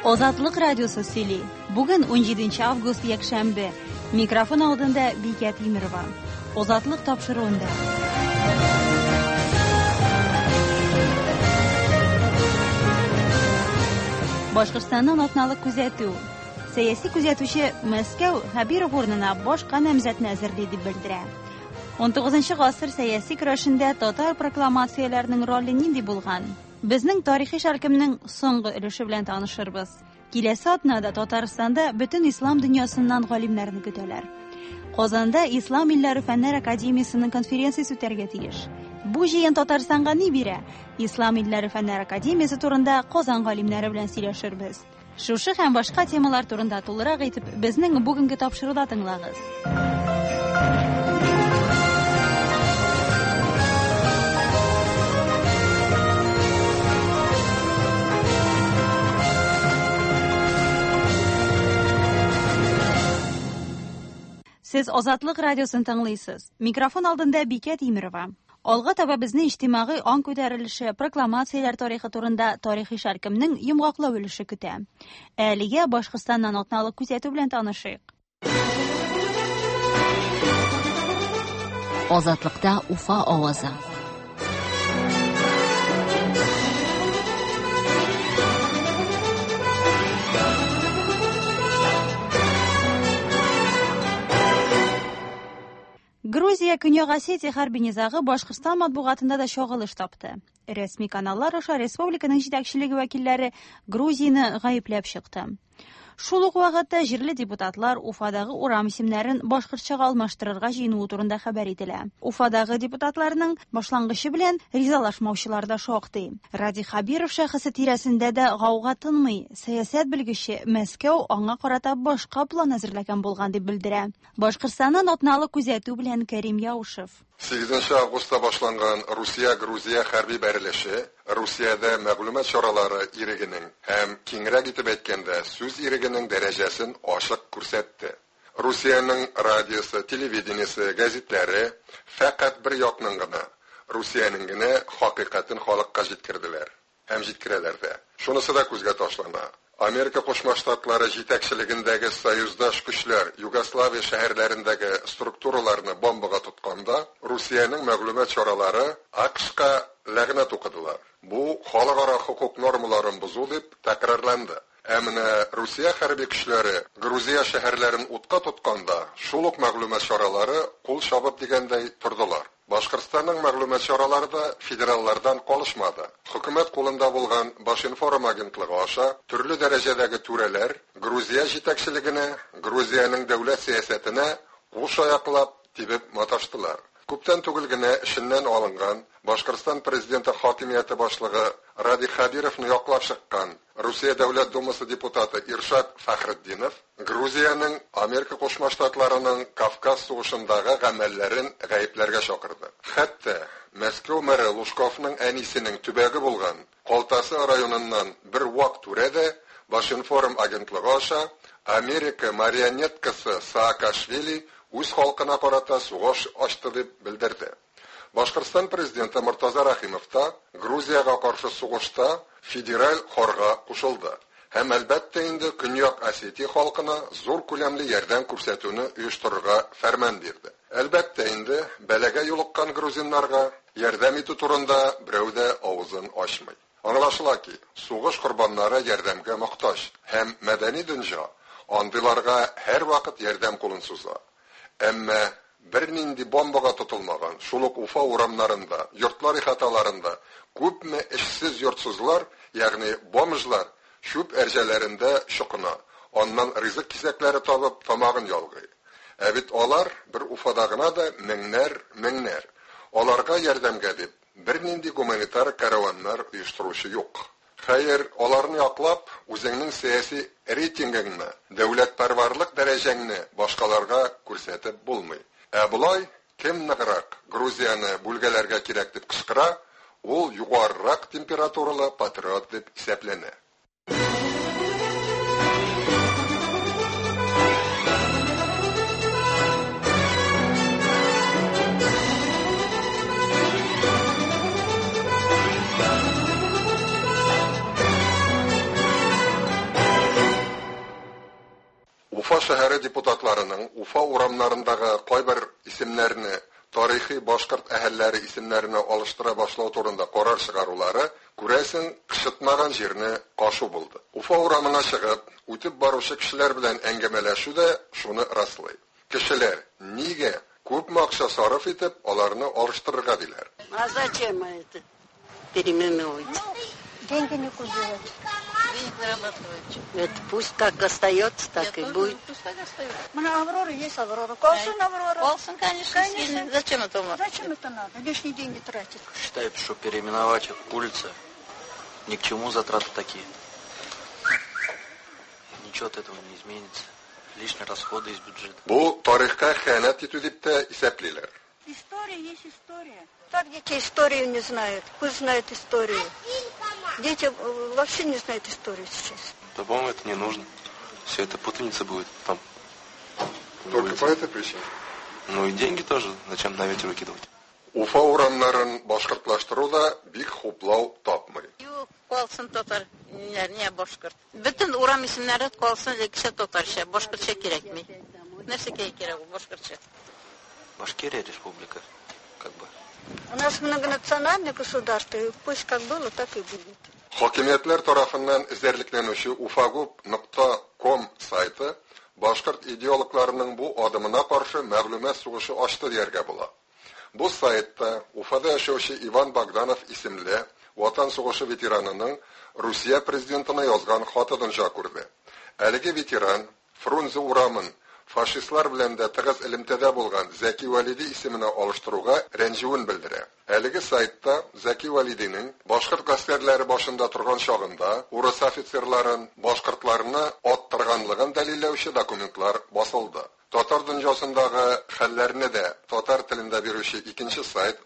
Ozatlık Radyosu Sili. Bugün 17 Avgust yakshanbe. Mikrofon oldunda Bekat Yimirova. Ozatlık topshiruvida. Boshqirdistondan otnalik kuzatuv. Siyosiy kuzatuvchi Moskva Xabirov o'rnina boshqa nomzodni azirlaydi deb bildiradi. 19-asr siyosiy kurashida totar proklamatsiyalarining roli nindi bo'lgan? Bizning tarixiy sharkimning so'nggi ulushi bilan tanishirmiz. Kelasi otnada Tataristonda butun islom dunyosidan g'olimlarni kutalar. Qozonda Islom illari fanlar akademiyasining konferensiyasi o'targa tegish. Bu jiyun Tataristonga ne beradi? Islom illari fanlar akademiyasi turida Qozon g'olimlari bilan suhbatlashamiz. Shu ham boshqa temalar turida to'liq aytib, bizning bugungi topshiriqni tinglaymiz. Siz Ozatlık Radyosu'nu tanlıysiz. Mikrofon aldığında Bekat Yimirova. Olg'a taba bizni ijtimoiy ong ko'tarilishi, proklamatsiyalar tarixi turida tarixiy sharkimning yumg'oqlab o'lishi kuta. Aliga Boshqirdistondan otnalik kuzatuv bilan tanishaylik. Ozatlikda Ufa ovozi. Gruziya Kunyoq Osetiya harbiy nizog'i Boshqirdiston matbuotida da sho'g'ilish topdi. Rasmiy kanallar o'sha respublikaning yetakchiligi vakillari Gruziyani g'ayiblab chiqdi. Shuluq vaqtda jirli deputatlar Ufadagi Uram ismlarini boshqirchaga almashtirishga jiynuvi turida xabar edilar. Ufadagi deputatlarning boshlang'ichi bilan rizalashmovchilarda shoqdi. Radi Xabirov shaxsi tirasida da g'avg'a tinmay, siyosat bilgichi Moskva onga qarata boshqa plan hazırlagan bo'lgan deb bildiradi. Boshqirdistondan otnalik kuzatuv bilan Karim Yavushev. 8 avgustda boshlangan Rossiya-Gruziya harbiy berileshi Rossiyada ma'lumot choralari irigining ham kengroq etib aytganda so'z irigining darajasini oshiq ko'rsatdi. Rossiyaning radiosi, televideniyasi, gazetlari faqat bir yoqningina Rossiyaningini haqiqatini xalqqa yetkazdilar. Ham yetkazdilar-da. Shunisida ko'zga tashlanadi. Amerika Qo'shma Shtatlari yetakchiligidagi soyuzdosh kuchlar Yugoslaviya shaharlaridagi strukturalarni bombaga tutganda Rossiyaning ma'lumot choralari AQShga la'nat o'qidilar. Bu xalqaro huquq normalarini buzdi deb takrorlandi. Ammo Rossiya harbiy kuchlari Gruziya shaharlarini o'tqa tutganda shuluq ma'lumot choralari qo'l shabab deganday turdilar. Boshqirdistonning ma'lumot choralarida federallardan qolishmadi. Hukumat qo'lida bo'lgan Bosh inform agentligi osha turli darajadagi turalar Gruziya yetakchiligini, Gruziyaning davlat siyosatini qo'shoyoqlab tibib matashdilar. Ko'pdan tugilgina ishindan olingan Boshqirdiston prezidenti hokimiyati boshlig'i Radi Xabirovni yoqlab chiqqan Rossiya Davlat Dumasi deputati Irshad Faxriddinov Gruziyaning Amerika Qo'shma Shtatlarining Kavkaz sug'ushindagi amallarini g'ayblarga chaqirdi. Hatto Moskva meri Lushkovning anisining tubagi bo'lgan Qoltasi rayonidan bir vaqt turadi Bosh inform agentligi osha Amerika marionetkasi Saakashvili o'z xalqina qarata sug'ush ochdi deb bildirdi. Boshqirdiston prezidenti Murtaza Rahimovda Gruziyaga qarshi sug'ushda federal xorga qo'shildi. Ham albatta endi Kunyoq Osetiya xalqina zo'r ko'lamli yordam ko'rsatuvni uyushtirishga farmon berdi. Albatta endi balaga yo'liqqan gruzinlarga yordam etish turida birovda ovozini ochmaydi. Anglashilaki, sug'ush qurbonlari yordamga muhtoj. Ham madaniy dunyo ondilarga har vaqt yordam qo'lini suzadi. Ammo bir nindi bombaga tutilmagan shuluq Ufa uramlarında, yurtlar xatolarında ko'pmi ishsiz yurtsizlar, ya'ni bomjlar shub erjalarında shuqina, ondan rizq kisaklari topib tomog'in yolg'i. Abit olar bir Ufadagina da minglar. Olarga yordamga deb bir nindi gumanitar karavanlar uyushtiruvchi yo'q. Xayr, ularni yoqlab, o'zingning siyosiy reytingingni, davlatparvarlik darajangni boshqalarga ko'rsatib bo'lmaydi. Bulay kim naqroq Gruziyani bo'lgalarga kerak deb qichqira, u yuqoriroq temperaturali patriot deb hisoblanadi. шәһәре депутатларының Уфа урамнарындагы кайбер исемнәрне тарихи башкорт әһелләре исемнәренә алыштыра башлау турында карар чыгарулары күрәсен кышытмаган җирне кашу булды. Уфа урамына чыгып, үтеп баручы кешеләр белән әңгәмәләшү дә шуны раслый. Кешеләр нигә күпме акча сарыф итеп аларны алыштырырга диләр? А зачем это переименовывать? Деньги не купили. Денег зарабатывать. Это пусть как остается, так и будет. На Аврора есть Аврора. Колсын Аврора. Колсын, конечно. Зачем это надо? Зачем это надо? Лишние деньги тратить. Считаю, что переименовать улицы ни к чему затраты такие. Ничего от этого не изменится. Лишние расходы из бюджета. Бу тарихка хыянат итү дип тә исәплиләр. История есть история. Так дети историю не знают. Пусть знают историю. Дети вообще не знают историю сейчас. Да, по-моему, это не нужно. Все это путаница будет там. Только по этой причине. Ну и деньги тоже. Зачем на ветер выкидывать? Уфа урамнарын башкортлаштыру да бик хуплау тапмый. Юк, Колсын татар, не башкорт. Bütün урам исемнәре Колсын кеше татарча, башкортча кирәкми. Нәрсә кирәк башкортча? Башкирия республика, как бы. У нас многонациональное государство. И пусть как было, так и будет. Хакимиятләр тарафыннан эзәрлекләнүче ufagub.com сайты башкорт идеологларының бу адымына каршы мәгълүмат сугышы ачты дияргә була. Бу сайтта Уфада яшәүче Иван Богданов исемле ватан сугышы ветеранының Русия президентына язган хатыдан күрде. Әлеге ветеран Фрунзе урамын фашистлар белән дә тыгыз элемтәдә булган Зәки Валиди исеменә алыштыруга рәнҗүен белдерә. Әлеге сайтта Зәки Валидиның башкорт гаскәрләре башында торган чагында урыс офицерларын башкортларны аттырганлыгын дәлилләүче документлар басылды. Татар дөньясындагы хәлләрне дә татар телендә бирүче икенче сайт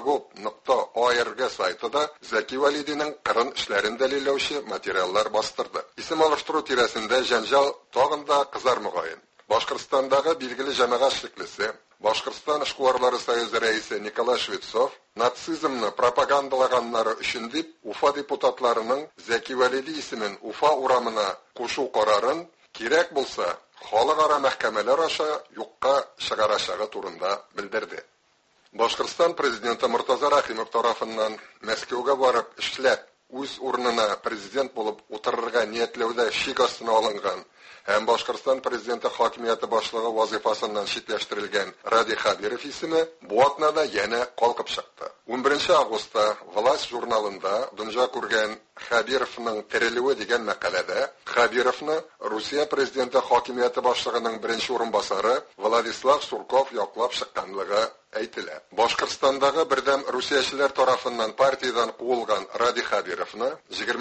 ufagub.org сайты да Зәки Валидиның кырын эшләрен дәлилләүче материаллар бастырды. Исем алыштыру тирәсендә җанҗал тагын да кызар мөгаен. Башкортстандагы билгеле җәмәгать эшлеклесе, Башкортстан эшкуарлары союзы рәисе Николай Швецов нацизмны пропагандалаганнары өчен дип Уфа депутатларының Зәки Валиди исемен Уфа урамына кушу карарын кирәк булса халыкара мәхкәмәләр аша юкка чыгарачагы турында белдерде. Башкортстан президенты Муртаза Рахимов тарафыннан Мәскәүгә барып эшләп үз урынына президент булып утырырга ниятләүдә шик астына алынган һәм Башкортстан президенты хакимияте башлыгы вазифасыннан читләштерелгән Ради Хабиров исеме бу атнада янә калкып чыкты. 11 августта Власть журналында дөнья күргән Хабировның терелүе дигән мәкаләдә Хабировны Русия президенты хакимияте башлыгының беренче урынбасары Владислав Сурков яклап чыкканлыгы әйтелә. Башкортстандагы бердәм русиячеләр тарафыннан партиядан куылган Ради Хабировны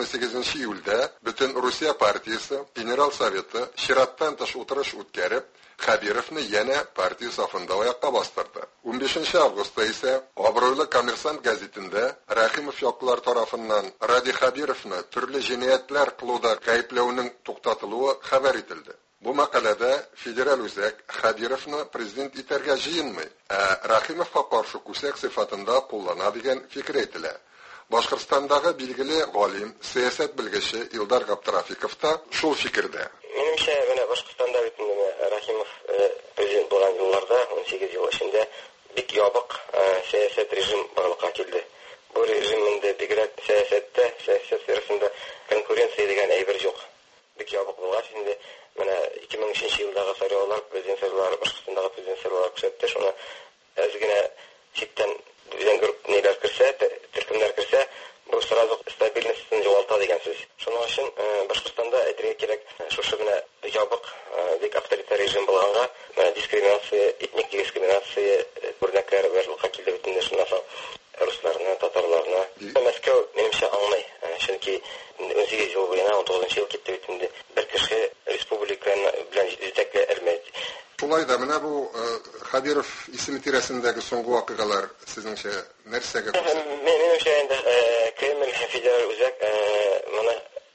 28 июльдә бөтен Русия партиясе Генераль советы чираттан тыш утырыш үткәреп, Хабировны янә партия сафында аякка бастырды. 15 августта исә Абруйлы Коммерсант газетында Рахимов яклар тарафыннан Ради Хабировны төрле җинаятләр кылуда гаепләүнең туктатылуы хәбәр ителде. Бу мәкаләдә федераль үзәк Хабировны президент итәргә җыенмый, Рахимовка каршы күсәк сыйфатында куллана дигән фикер әйтелә. Башкортстандагы билгеле галим, сәясәт белгече Илдар Габдрафиков та шул фикердә. Менимчә, менә Башкортстанда бит Рахимов президент булган елларда 18 ел эчендә бик ябык сәясәт режим барлыкка килде. Бу режимдә бигрәк сәясәттә, сәясәт сферасында конкуренция дигән әйбер юк. Бик ябык булгач инде менә 2003 елдагы сайлаулар, президент сайлаулары, Башкортстандагы президент сайлаулары күрсәтте, шуны әз генә читтән үзен күреп ниләр керсә, төркемнәр керсә, бу сразу стабильностьны югалта дигән сүз. Шуның өчен Башкортстанда әйтергә кирәк, шушы менә ябык, бик авторитар режим булганга, дискриминация, этник дискриминация үрнәкләре барлыкка килде бөтенләй шуннан соң русларны, татарларны. Мәскәү менимчә аңлый, чөнки 18 ел буена 19 ел китте бит бер кеше республиканы белән җитәкләй алмады. Шулай да менә бу Хабиров исеме тирәсендәге соңгы вакыйгалар сезнеңчә нәрсәгә күрсәтә? Менимчә инде Кремль федераль үзәк моны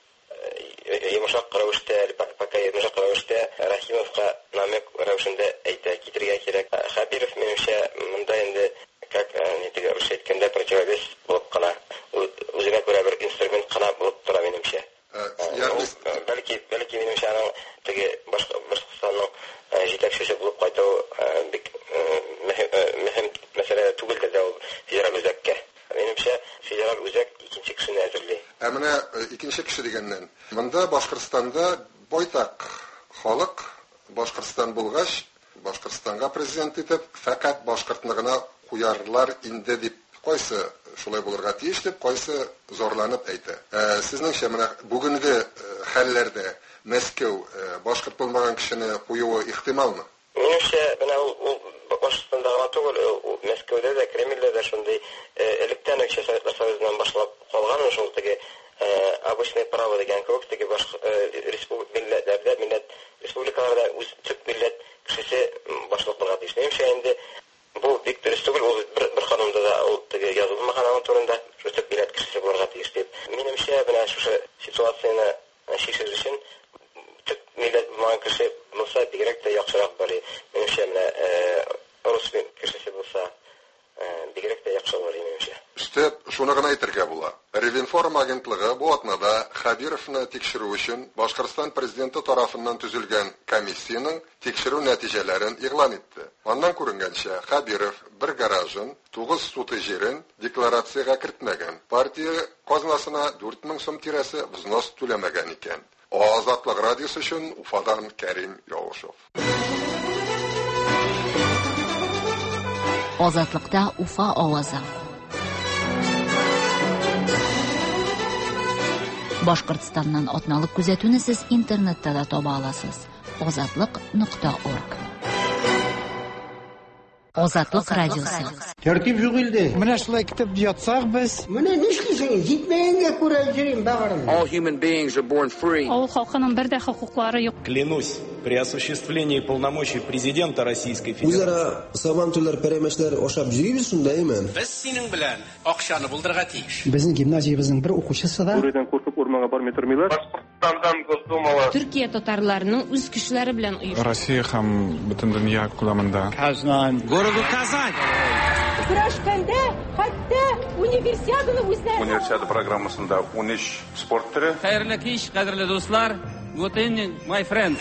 йомшак рәвештә, пока йомшак рәвештә Рахимовка намек рәвешендә әйтә, китергә кирәк. Хабиров менимчә монда инде как нитегә русча әйткәндә противовес булып кына, үзенә күрә бер инструмент кына булып тора менимчә. Бәлки менимчә аның теге Башкортстанның генераль үзәк икенче кешене әзерли. Менә икенче кеше дигәннән, монда Башкортстанда байтак халык Башкортстан булгач, Башкортстанга президент итеп, фақат башкортны гына куярлар инде дип, кайсы шулай булырга тиеш дип, кайсы зорланып әйтә. Сезнеңчә, менә бүгенге хәлләрдә Мәскәү башкорт булмаган кешене куюы ихтималмы? Минемчә, менә ул Башкортстанда гына түгел, Мәскәүдә дә, Кремльдә дә шундый электән үк Советлар Союзыннан башлап калган шул теге обычное право дигән кебек, теге башка республикаларда, милләт республикаларда үз төп милләт кешесе башлап булырга тиеш. Минемчә, инде бу бик дөрес түгел, ул бер ханымда да ул теге язылмаган аның турында, шу төп милләт кешесе булырга тиеш дип. Минемчә, менә шушы ситуацияны шишер өчен төп милләт булган кеше булса, бигрәк тә яхшырак булыр. Минемчә, менә рус кешесе булса, бигрәк тә яхшы булыр минемчә. Üstep, şunu gına әйтергә була. Ревинформ агентлыгы бу атнада Хабировны тикшерү өчен Башкортстан президенты тарафыннан төзелгән комиссияның тикшерү нәтиҗәләрен игълан итте. Аннан күренгәнчә, Хабиров бер гаражын, 9 суты җирен декларациягә кертмәгән. Партия казнасына 4000 сум тирәсе взнос түләмәгән икән. Азатлык радиосы өчен Уфадан Кәрим Явышев. Азатлыкта Уфа авазы. Башкортстаннан атналык күзәтүне сез интернетта да таба аласыз. Azatlıq.org. Азатлык радиосы. Тәртип юк илдә. Менә шулай китеп ятсак без. Менә нишлисең? Җитмәгәнгә күрә йөрим багырым. All human beings are born free. Авыл халкының бер дә хокуклары юк. Клянусь, при осуществлении полномочий президента Российской Федерации. Үзара сабан түләр пәрәмәчләр ашап йөрибез шундаймы? Без синең белән акчаны булдырга тиеш. Безнең гимназиябезнең бер укучысы да. Бүредән куркып урманга бармый тормыйлар. Башкортстандан Госдумалар. Төркия татарларының үз көчләре белән оештырылган. Россия һәм бөтен дөнья күләмендә. Казан, городу Казань. Көрәшкәндә хәтта универсиаданы үзләре. Универсиада программасында 13 спорт төре. Хәерле кич, кадерле дуслар. Good evening, my friends.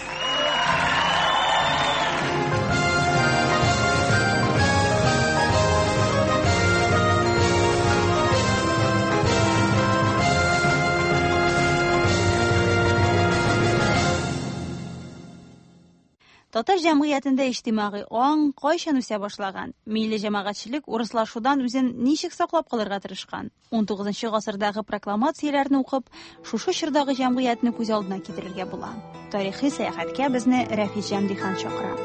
Татар җәмгыятендә иҗтимагый ан кайчан үсә башлаган? Милли җәмәгатьчелек урыслашудан үзен ничек саклап калырга тырышкан? 19 гасырдагы прокламацияләрне укып, шушы чордагы җәмгыятьне күз алдына китерергә була. Тарихи сәяхәткә безне Рафис Җәмдихан чакыра.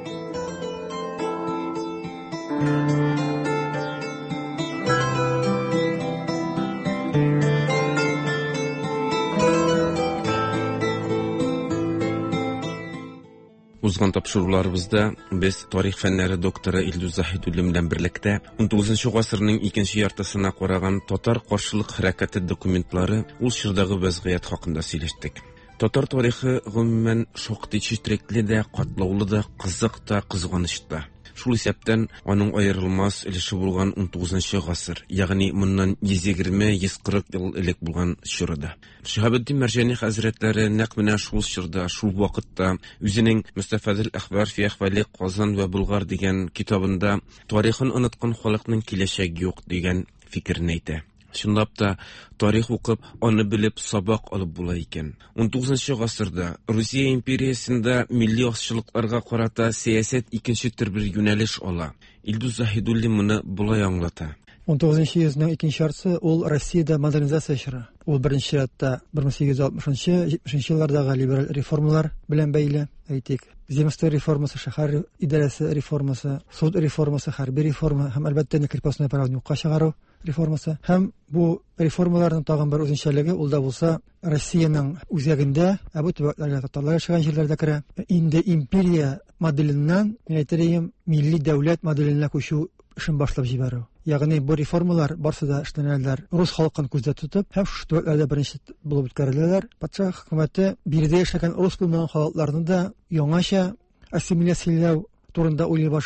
Узган тапшыруларыбызда без тарих фәннәре докторы Илдус Заһидуллин белән берлектә 19 гасырның икенче яртысына караган татар каршылык хәрәкәте документлары ул чордагы вазгыять хакында сөйләштек. Татар тарихы гомумән шактый читрекле дә, катлаулы да, кызык та, кызганыч та. Шул исәптән аның аерылмас өлеше булган 19 гасыр, ягъни моннан 120-140 ел элек булган чорда. Шиһабетдин Мәрҗани хәзрәтләре нәкъ менә шул чорда, шул вакытта үзенең Мустафадил әхбар фи әхвали Казан ва Булгар дигән китабында тарихын оныткан халыкның киләчәге юк дигән фикерне әйтә. Шундап та тарих укып, аны белеп сабак алып була икән. 19 гасырда Русия империясында милли акчылыкларга карата сәясәт икенче төр бер юнәлеш ала. Илдус Заһидуллин моны булай аңлата. 19 йөзнең икенче яртысы ул Россиядә модернизация чоры. Ул беренче ятта 1860-70 еллардагы либераль реформалар белән бәйле. Әйтик, земство реформасы, шәһәр идарәсе реформасы, суд реформасы, хәрби реформа һәм әлбәттә крепостное право юкка чыгару реформасы. Һәм бу реформаларның тагын бер үзенчәлеге ул да булса Россиянең үзәгендә, бу төбәкләргә татарлар яшәгән җирләрдә керә. Инде империя моделеннән, мин әйтәм, милли дәүләт моделенә күчү эшен башлап җибәрү. Ягъни бу реформалар барсы да эшләнәләр рус халкын күздә тотып, һәм шу төбәкләрдә беренче булып үткәреләләр. Патша хөкүмәте биредә яшәгән рус булмаган халыкларны да яңача ассимиляцияләү турында уйлый башлый.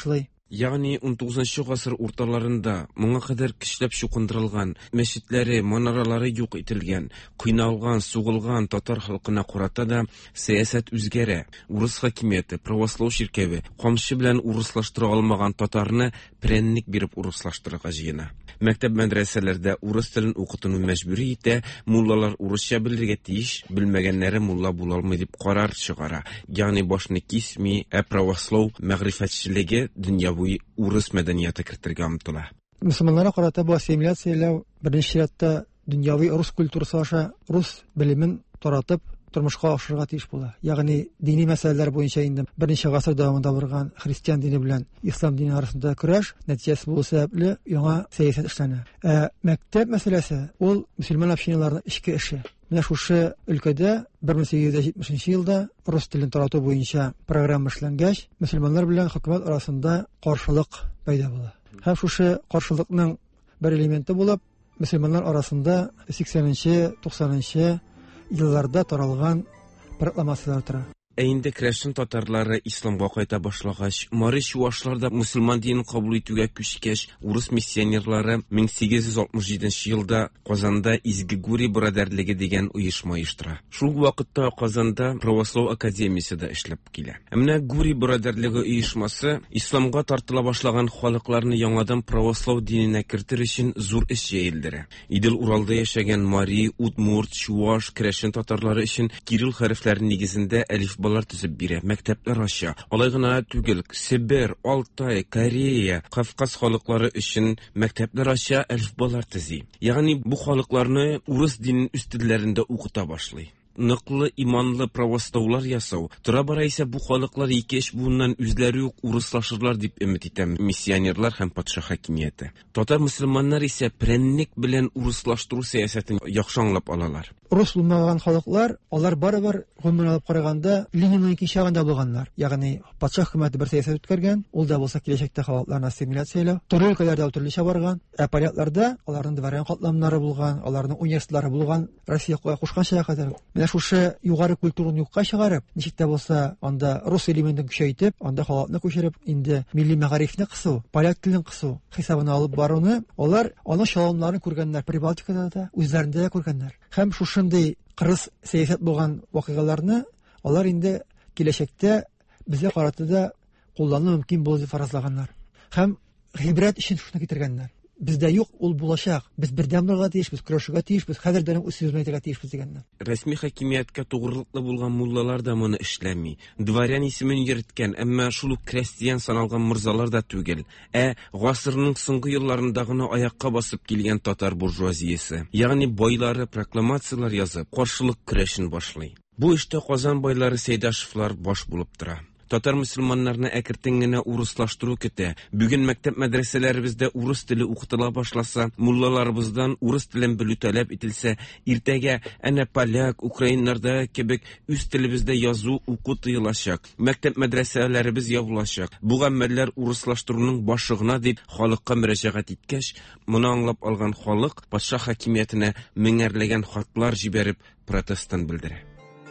Ягъни 19 гасыр урталарында моңа кадәр кичләп чукындырылган, мәчетләре, манаралары юк ителгән, кыйналган, сугылган татар халкына карата да сәясәт үзгәрә. Урыс хакимияте, православ ширкәве камчы белән урыслаштыра алмаган татарны прәнник биреп урыслаштырырга җыена. Мәктәп мәдрәсәләрдә урыс телен укытуны мәҗбүри итә, муллалар урысча белергә тиеш, белмәгәннәре мулла була алмый дип карар чыгара. Ягъни башны кисми, православ мәгърифәтчелеге дөньяви урыс мәдәнияте кертергә омтыла. Мөселманнарга карата бу ассимиляцияләү беренче чиратта дөньяви рус культурасы аша рус белемен таратып тормышка ашырга тиеш була. Ягъни дини мәсьәләләр буенча инде беренче гасыр дәвамында барган христиан дине белән ислам дине арасында көрәш нәтиҗәсе булу сәбәпле яңа сәясәт эшләнә. Мәктәп мәсьәләсе ул мөселман общиналарының ичке эше. Менә шушы өлкәдә 1870 елда рус телен тарату буенча программа эшләнгәч, мөселманнар белән хөкүмәт арасында каршылык пайда була. Һәм шушы каршылыкның бер элементы булып, мөселманнар арасында 80-90 елларда таралган прокламациялар тора. Инде крәшен татарлары исламга кайта башлагач, Мари чуашлар да мусульман динен кабул итүгә күчкәч, урыс миссионерлары 1867 елда Казанда Изге Гури брадәрлеге дигән оешма оештыра. Шул вакытта Казанда Православ академиясе дә эшләп килә. Менә Гури брадәрлеге оешмасы исламга тартыла башлаган халыкларны яңадан православ диненә кертер өчен зур эш җәелдерә. Идел Уралда яшәгән Мари, Удмурт, Чуаш, крәшен татарлары өчен кирилл хәрефләре нигезендә әлиф балар төзеп бирә, мәктәпләр ача. Алай гына түгел, Сибир, Алтай, Корея, Кавказ халыклары өчен мәктәпләр ача, әлифбалар төзи. Ягъни бу халыкларны урыс динен үстәлләрендә укыта башлый. Ныклы иманлы православлар ясау. Тора бара исә бу халыклар икеш буыннан үзләре үк урыслашырлар дип өмет итә миссионерлар һәм патша хакимияте. Татар мөселманнар исә прәнник белән урыслаштыру сәясәтен яхшы аңлап алалар. Рус булмаган халыклар, алар барыбер гомумән алып караганда Ленинның икенче ягында булганнар. Ягъни патша хөкүмәте бер сәясәт үткәргән, ул да булса киләчәктә халыкларны ассимиляцияләү. Төрле өлкәләрдә төрлечә барган, полиатларда аларның дворян катламнары булган, аларның университетлары булган, Россиягә кушканча кадәр. Менә шушы югары культураны юкка чыгарып, ничек тә булса, анда рус элементын көчәйтеп, анда халыкны күчереп, инде милли мәгарифне кысу, поляк телен кысу хисабына алып баруны, алар аның чалымнарын күргәннәр, Прибалтикада да, үзләрендә дә күргәннәр. Һәм шушындый кырыс сәясәт булган вакыйгаларны алар инде киләчәктә безгә карата да куллану мөмкин булыр дип фаразлаганнар. Һәм гыйбрәт өчен шуны китергәннәр. Бездә юк, ул булачак. Без бердәм булырга тиеш, без көрәшергә тиеш, без хәзердән үз сүзне әйтергә тиешбез дигәннәр. Рәсми хакимияткә тугрылыклы булган муллалар да моны эшләми. Дворян исемен йөрткән, әмма шул ук крестьян саналган морзалар да түгел. Гасырның соңгы елларында гына аякка басып килгән татар буржуазиясе, ягъни байлары прокламациялар язып, каршылык көрәшен башлый. Бу эштә Казан байлары Сәйдәшевлар баш булып тора. Татар мөселманнарны әкертен генә урыслаштыру көтә. Бүген мәктәп мәдрәсәләребездә урыс теле укытыла башласа, муллаларыбыздан урыс телен белү таләп ителсә, иртәгә әнә поляк, украиннарда кебек үз телебездә язу, уку тыелачак. Мәктәп мәдрәсәләребез ябылачак. Бу гамәлләр урыслаштыруның башыгына дип халыкка мөрәҗәгать иткәч, моны аңлап алган халык патша хакимиятенә меңәрләгән хатлар җибәреп протестын белдерә.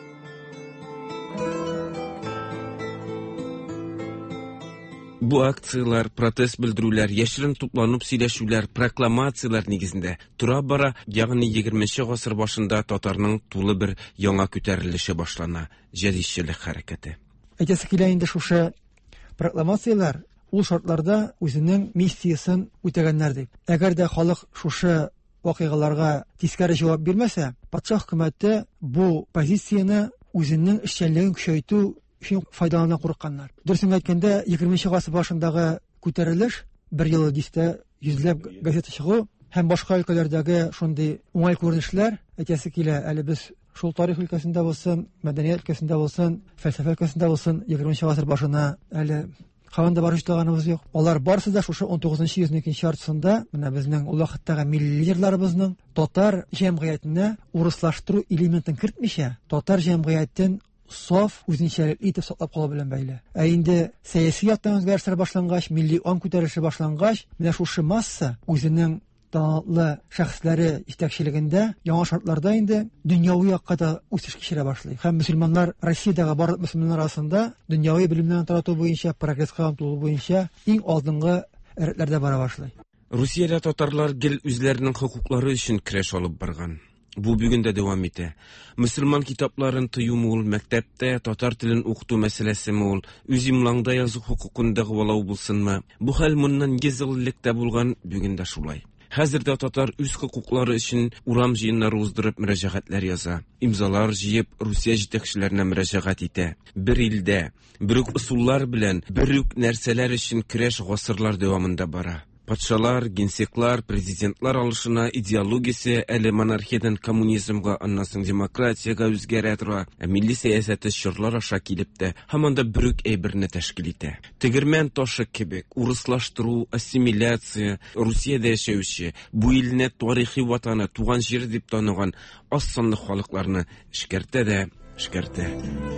Бу акциялар, протест белдерүләр, яшерен тупланып сөйләшүләр, прокламациялар нигезендә тора бара, ягъни 20нче гасыр башында татарның тулы бер яңа күтәрелеше башлана, җәдитчелек хәрәкәте. Әйтәсе килә инде шушы прокламациялар ул шартларда үзенең миссиясын үтәгәннәр дип. Әгәр дә халык шушы вакыйгаларга тискәре җавап бирмәсә, патша хөкүмәте бу позицияне үзенең эшчәнлеген көчәйтү өчен файдалана курыкканнар. Дөресен әйткәндә, 20нче гасыр башындагы күтәрелеш, бер ел дистә йөзләп газета чыгу һәм башка өлкәләрдәге шундый уңай күренешләр әйтәсе килә. Әле без шул тарих өлкәсендә булсын, мәдәният өлкәсендә булсын, фәлсәфә өлкәсендә булсын, 20нче гасыр башына әле каванда барып җитәгәнебез юк. Алар барысы да шушы 19нчы йөзнең икенче яртысында менә безнең ул вакыттагы милли лидерларыбызның татар җәмгыятенә урыслаштыру элементын кертмичә, татар җәмгыятен саф үзенчәлекле итеп саклап кала белән бәйле. Инде сәяси яктан үзгәрешләр башлангач, милли аң күтәрелеше башлангач, менә шушы масса үзенең данлы шәхесләре җитәкчелегендә яңа шартларда инде дөньяви якка да үсеш кичерә башлый. Һәм мөселманнар Россиядәге барлык мөселманнар арасында дөньяви белемнәрне тарату буенча, прогресска омтылу буенча иң алдынгы рәтләрдә бара башлый. Русиядә татарлар гел үзләренең хокуклары өчен көрәш алып барган. Бу бүген дә дәвам итә. Мөселман китапларын тыюмы ул, мәктәптә татар телен укыту мәсьәләсеме ул, үз имлаңда язу хукукын дәгъвалау булсынмы? Бу хәл моннан 100 ел элек тә булган, бүген дә шулай. Хәзердә татар үз хукуклары өчен урам җыеннары уздырып мөрәҗәгатьләр яза. Имзалар җыеп Русия җитәкчеләренә мөрәҗәгать итә. Бер илдә, бер үк ысуллар белән, бер үк нәрсәләр өчен көрәш гасырлар дәвамында бара. Патшалар, генсеклар, президентлар алышына идеологиясе әле монархиядан коммунизмга, аннан соң демократиягә үзгәрә тора. Милли сәясәте чорлар аша килеп тә һәм анда бер үк әйберне тәшкил итә. Тегермән ташы кебек, урыслаштыру, ассимиляция, Русиядә яшәүче, бу илне тарихи ватаны, туган җир дип таныган аз санлы халыкларны эшкәртә дә эшкәртә.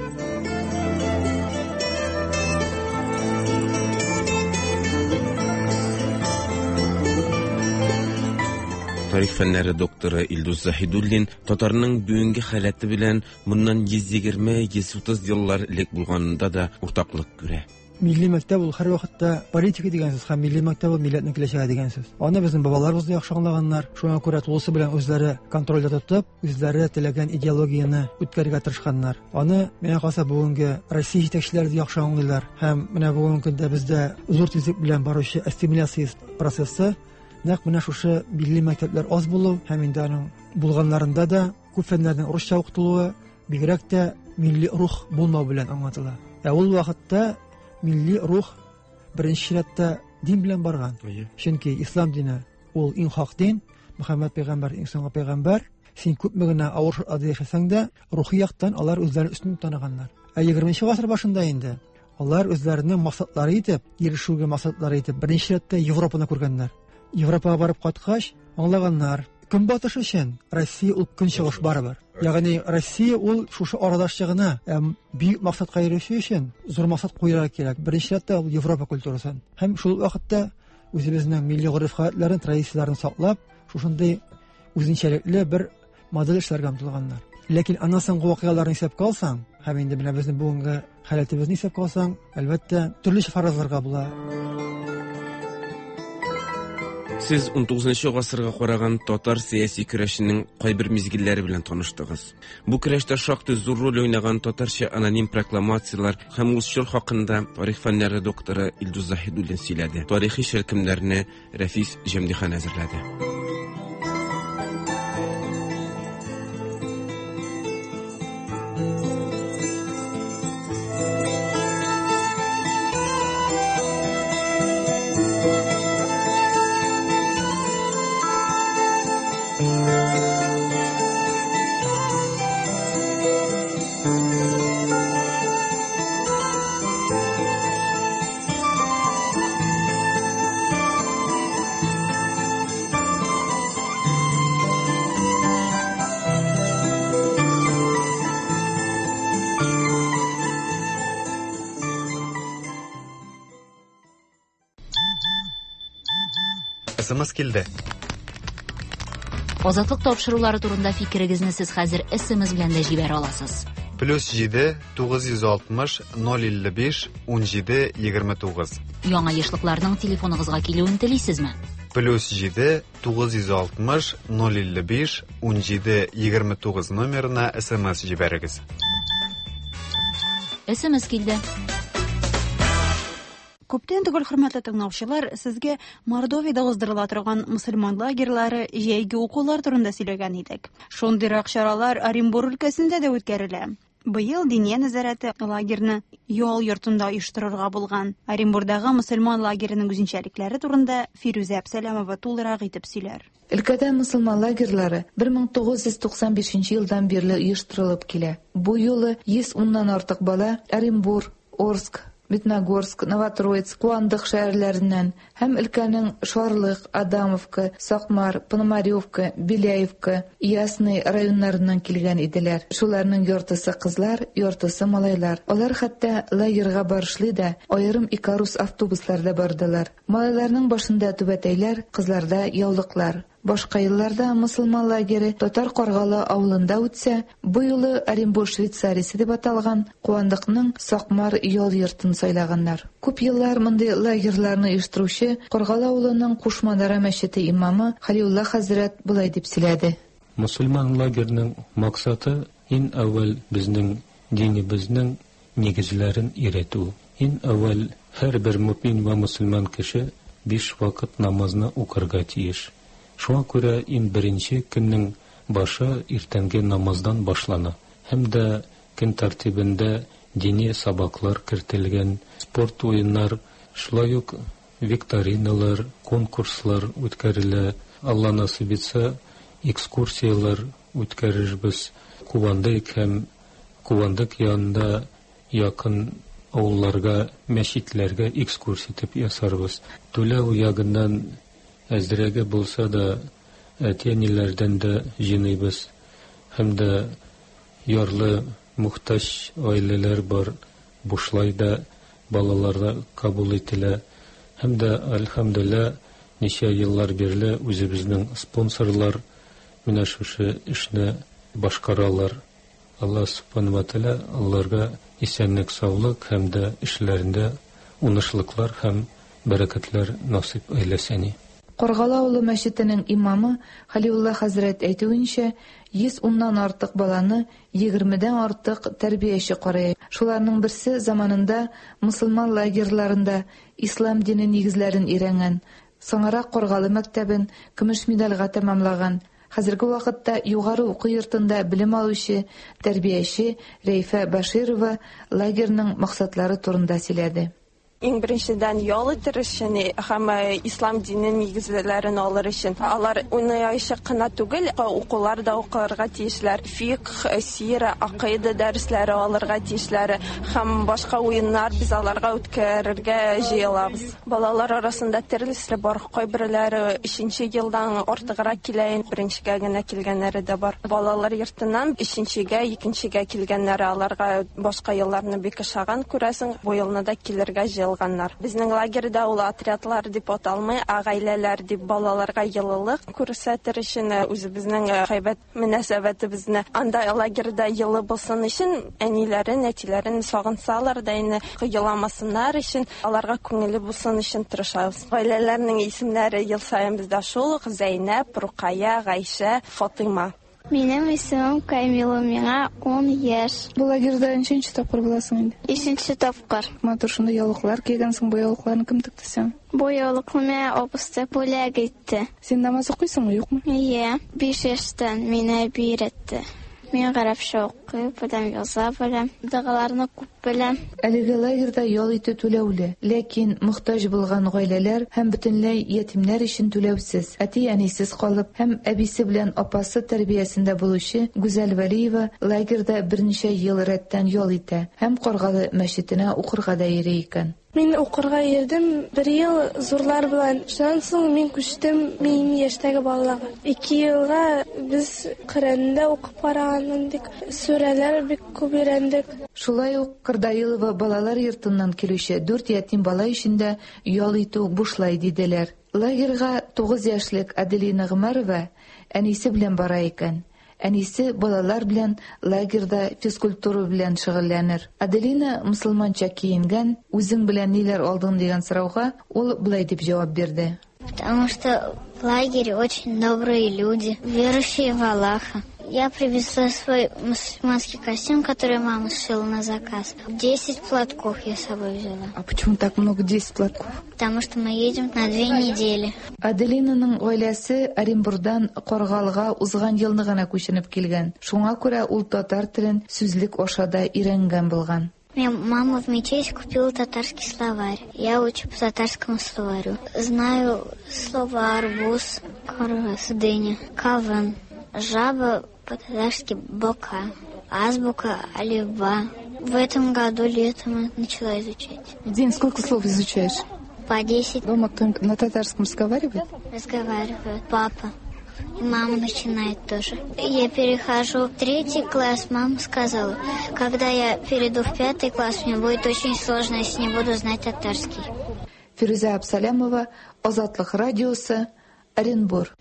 Тарих фәннәре докторы Илдус Заһидуллин татарның бүгенге халаты белән моннан 120-130 еллар элек булганында да уртаклык күрә. Милли мәктәп ул һәр вакытта политика дигән сүз һәм милли мәктәп милләтнең киләчәге дигән сүз. Аны безнең бабаларыбыз да яхшы аңлаганнар. Шуңа күрә тулысы белән үзләре контрольдә тотып, үзләре теләгән идеологияны үткәрергә тырышканнар. Аны менә калса бүгенге Россия җитәкчеләре дә яхшы аңлыйлар. Һәм менә бүгенге көндә бездә зур тизлек белән баручы ассимиляция процессы нәкъ менә шушы милли мәктәпләр аз булу һәм инде аның булганнарында да күп фәннәрнең русча укытылуы, бигрәк тә милли рух булмау белән аңлатыла. Ул вакытта милли рух беренче рәттә дин белән барган. Чөнки ислам дине ул иң хак дин, Мөхәммәд пәйгамбәр иң соңгы пәйгамбәр. Син күпме генә авыр шартларда яшәсәң дә, рухи яктан алар үзләрен өстен таныганнар. 20 гасыр башында инде алар үзләренең максатлары итеп, ирешүгә максатлары итеп беренче рәттә Европаны күргәннәр. Европага барып кайткач, аңлаганнар, көнбатыш өчен Россия ул көнчыгыш барыбер. Ягъни Россия ул шушы арадашчы гына, бик максатка ирешү өчен зур максат куярга кирәк. Беренче рәттә ул Европа культурасын. Һәм шул вакытта үзебезнең милли гореф-гадәтләрен, традицияләрен саклап, шушындый үзенчәлекле бер модель эшләргә омтылганнар. Ләкин аннан соңгы вакыйгаларны исәпкә алсаң, һәм инде менә безнең бүгенге халәтебезне исәпкә алсаң, әлбәттә төрлечә фаразларга була. Сез 19-нчы гасырга караган татар сәяси көрәшенең кайбер мизгилләре белән таныштыгыз. Бу көрәштә шактый зур роль уйнаган татарча аноним прокламациялар һәм узчыл хакында тарих фәннәре докторы Илдус Заһидуллин сөйләде. Тарихи шәркемнәрне Рәфис Җәмдихан әзерләде. СМС килде. Азатлык тапшырулары турында фикерегезне сез хәзер СМС белән дә җибәрә аласыз. +7 960 055 17 29. Яңа яшьлекләрнең телефоныгызга килүен телисезме? +7 960 055 17 29 номерына СМС җибәрегез. СМС килде. Күптән түгел, хөрмәтле тыңлаучылар, сезгә Мордовиядә уздырыла торган мөселман лагерьлары, җәйге укулар турында сөйләгән идек. Шундыйрак чаралар Оренбур өлкәсендә дә үткәрелә. Быел Диния нәзарәте лагерьне ял йортында оештырырга булган. Оренбурдагы мөселман лагеренең үзенчәлекләре турында Фирүзә Әбсәләмова тулырак итеп сөйләр. Өлкәдә мөселман лагерьлары 1995 елдан бирле оештырылып килә. Бу юлы 110ннан артык бала Оренбур, Орск, Медногорск, Новотроицк, Куандык шәһәрләреннән һәм өлкәнең Шарлык, Адамовка, Сакмар, Пономаревка, Беляевка, Ясный районнарыннан килгән иделәр. Шуларның яртысы кызлар, яртысы малайлар. Алар хәтта лагерьга барышлый да, аерым Икарус автобусларда бардылар. Малайларның башында түбәтәйләр, кызларда яулыклар. Башка елларда мусульман лагере Татар Каргалы авылында үтсә, бу юлы Оренбург Швейцариясе дип аталган Куандыкның Сакмар ял йортын сайлаганнар. Күп еллар мондый лагерьларны оештыручы Каргалы авылының Кушмадара мәчете имамы Халиулла хәзрәт булай дип сөйләде. Мусульман лагерьнең максаты иң әүвәл безнең динебезнең нигезләрен өйрәтү. Иң әүвәл һәрбер мөмин ва мусульман кеше 5 вакыт намазны укырга тиеш. Шуңа күрә иң беренче көннең башы иртәнге намаздан башлана. Һәм дә көн тәртибендә дини сабаклар кертелгән, спорт уеннар, шулай ук викториналар, конкурслар үткәрелә. Алла насыйп итсә, экскурсиялар үткәрербез. Куандык һәм Куандык янында якын авылларга, мәчетләргә экскурсия итеп ясарбыз. Түләү ягыннан әзрәге булса да, әтиәниләрдән дә җыйныйбыз. Һәм дә ярлы, мухтаҗ гаиләләр бар, бушлай да балаларга кабул ителә. Һәм дә әлхәмдүлилләh, ничә еллар бирле үзебезнең спонсорлар менә шушы эшне башкаралар. Алла субханаһу ва тааля аларга исәнлек, саулык һәм дә эшләрендә уңышлыклар һәм бәрәкәтләр насыйп әйләсен. Каргалы авылы мәчетенең имамы Халиулла хәзрәт әйтүенчә, 110ннан артык баланы 20дән артык тәрбияче карый. Шуларның берсе заманында мусульман лагерьларында ислам дине нигезләрен өйрәнгән. Соңрак Каргалы мәктәбен көмеш медальгә тәмамлаган. Хәзерге вакытта югары уку йортында белем алучы тәрбияче Рәйфә Баширова лагерьнең максатлары турында сөйләде. Иң беренчедән ял итер өчен һәм ислам динен нигезләрен алыр өчен алар уйнаячак кына түгел, укулар да укырга тиешләр. Фикъ, сира, акыйда дәресләре алырга тиешләр һәм башка уеннар без аларга үткәрергә җыелабыз. Балалар арасында төрлесе бар. Кайберләре 3нче елдан артыграк килә, беренчегә генә килгәннәре дә бар. Балалар йортыннан 3нчегә, 2нчегә килгәннәре аларга башка елларны бик ошаган күрәсең, бу елны да килергә Безнең лагерьдә ул отрядлар дип аталмый, гаиләләр дип балаларга йылылык күрсәтер өчен үзебезнең һәйбәт мөнәсәбәтебезне анда лагерьдә йылы булсын өчен әниләрен, әтиләрен сагынсалар да инде кыйламасыннар өчен аларга күңеле булсын өчен тырышабыз. Гаиләләрнең исемнәре ел саен бездә шул: Зәйнәп, Рукая, Гайшә, Фатыйма. Минем исемем Камила, миңа 10 яшь. Бу лагерьдә ничәнче тапкыр буласың инде? 3нче тапкыр. Матур шунда яулыклар кигәнсең, бу яулыкларны кем тектесең? Бу яулыкны миңа апысты бүләк итте. Син намаз укыйсыңмы, юкмы? Ие, 5 яшьтән мине бирәтте. Мин гарәпчә укый, беләм, яза беләм, дәгыларны күп беләм. Әлеге лагерьда ял итү түләүле, ләкин мохтаҗ булган гаиләләр һәм бөтенләй ятимнәр өчен түләүсез, әти-әнисез калып һәм әбисе белән апасы тәрбиясендә булучы Гүзәл Вәлиева лагерьда берничә ел рәттән ял итә һәм Каргалы мәчетенә укырга да йөри икән. Мин укырга йөрдем 1 ел зурлар белән. Шуннан соң мин күчтем минем яшьтәге балаларга. 2 елга без Коръәндә укып карагандык, сүрәләр бик күп өйрәндек. Шулай ук Кырдаилова балалар йортыннан килүче 4 ятим бала өчендә ял итү бушлай диделәр. Лагерьга 9 яшьлек Аделина Гомарова әнисе белән бара икән. Әнисе балалар белән лагерьда физкультура белән шөгыльләнер. Аделина мусульманча киенгән, үзең белән ниләр алдың дигән сорауга ул булай дип җавап бирде. Потому что в лагере очень добрые люди, верующие в Аллаха. Я привезла свой мусульманский костюм, который мама сшила на заказ. 10 платков я с собой взяла. А почему так много 10 платков? Потому что мы едем на 2 недели. Аделинаның гаиләсе Оренбургдан Каргалыга узган елны гына күченеп килгән. Шуңа күрә ул татар телен сүзлек ашада өйрәнгән булган. Мне мама в мечети купила татарский словарь. Я учу по татарскому словарю. Знаю слова арбуз, карась, дыня, каван, жаба, по-татарски бока, азбука, алифба, В этом году летом начала изучать. В день сколько слов изучаешь? По 10. Дома кто-нибудь на татарском разговаривает? Разговаривают. Папа. И мама начинает тоже. Я перехожу в 3 класс. Мама сказала, когда я перейду в 5 класс, мне будет очень сложно, если не буду знать татарский. Фируза Абсалямова, Озатлык радиосы, Оренбур.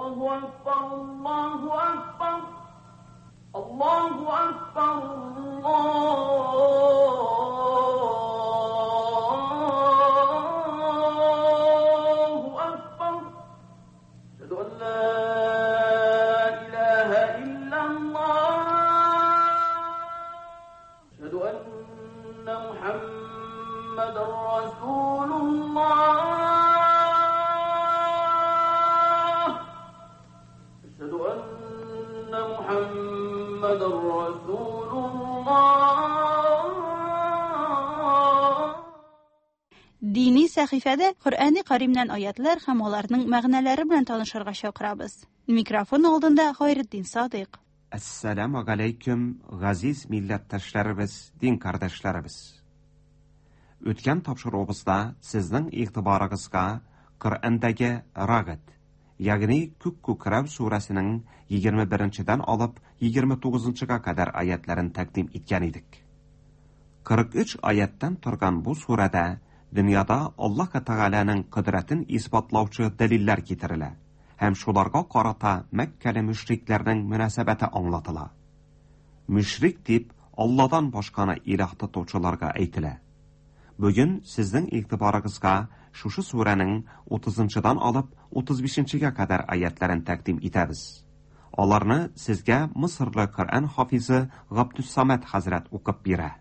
Dini sahifədə Qur'ani Karimdən ayətlər həm onların məğnələri bilən tanışırğa çağırabız. Mikrofon aldında Xayriddin Sadiq. Assalamu alaykum gaziz millatdoshlarimiz, din kardeşlerimiz. O'tgan topshiruvimizda sizning e'tiboringizga Qur'ondagi Rag'd, ya'ni Ko'k-ko'krav surasining 21-dan olib 29-ga qadar oyatlarini taqdim etgan edik. 43 oyatdan turgan bu surada dunyoda Alloh taolaning qudratini isbotlovchi dalillar keltiriladi. Hem shularga qarata Mekkeli müşriklerning münasabati anlatila. Müşrik deb Allah'dan boshqani iloh tutuvchilarga aytila. Bugun sizning e'tiboringizga shu suraning 30-dan olib 35-ga qadar oyatlarini taqdim etamiz. Ularni sizga Misrli Qur'on hafizi G'abdussamad hazrat o'qib beradi.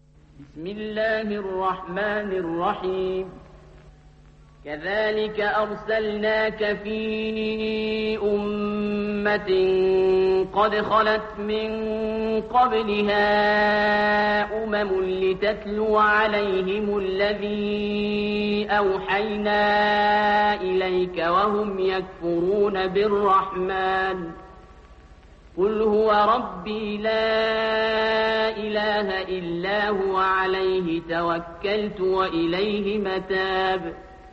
Bismillahirrahmanirrahim. كذلك أرسلناك في أمة قد خلت من قبلها لتتلو عليهم الذي أوحينا إليك وهم يكفرون بالرحمن قل هو ربي لا إله إلا هو عليه توكلت وإليه متاب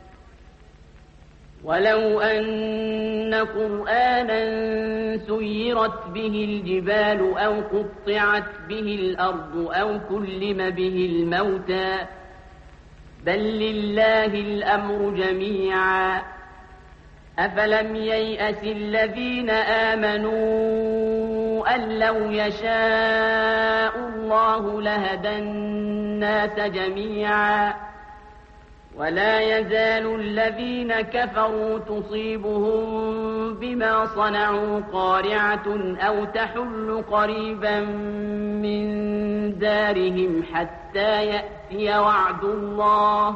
ولو أن قرآنا سيرت به الجبال أو قطعت به الأرض أو كلم به الموتى بل لله الأمر جميعا أفلم ييأس الذين آمنوا أن لو يشاء الله لهدى الناس جميعا ولا يزال الذين كفروا تصيبهم بما صنعوا قارعة أو تحل قريبا من دارهم حتى يأتي وعد الله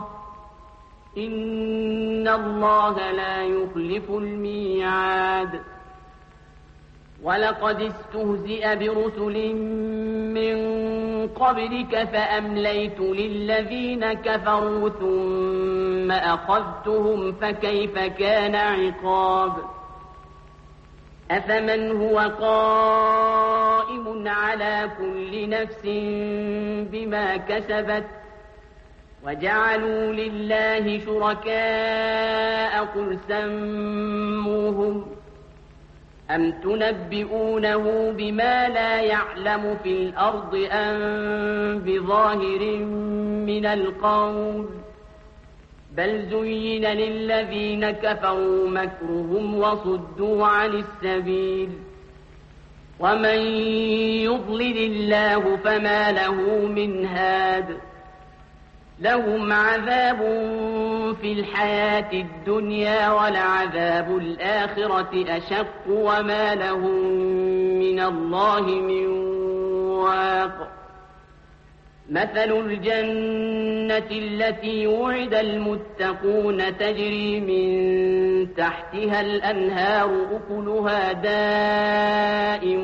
إن الله لا يخلف الميعاد ولقد استهزئ برسل من قبلك فأمليت للذين كفروا ثم أخذتهم فكيف كان عقاب أفمن هو قائم على كل نفس بما كسبت وجعلوا لله شركاء قل سموهم أم تنبئونه بما لا يعلم في الأرض أم بظاهر من القول بل زين للذين كفروا مكرهم وصدوا عن السبيل ومن يضلل الله فما له من هاد لهم عذاب في الحياة الدنيا ولعذاب الآخرة أشق وما لهم من الله من واق مثل الجنة التي وعد المتقون تجري من تحتها الأنهار أكلها دائم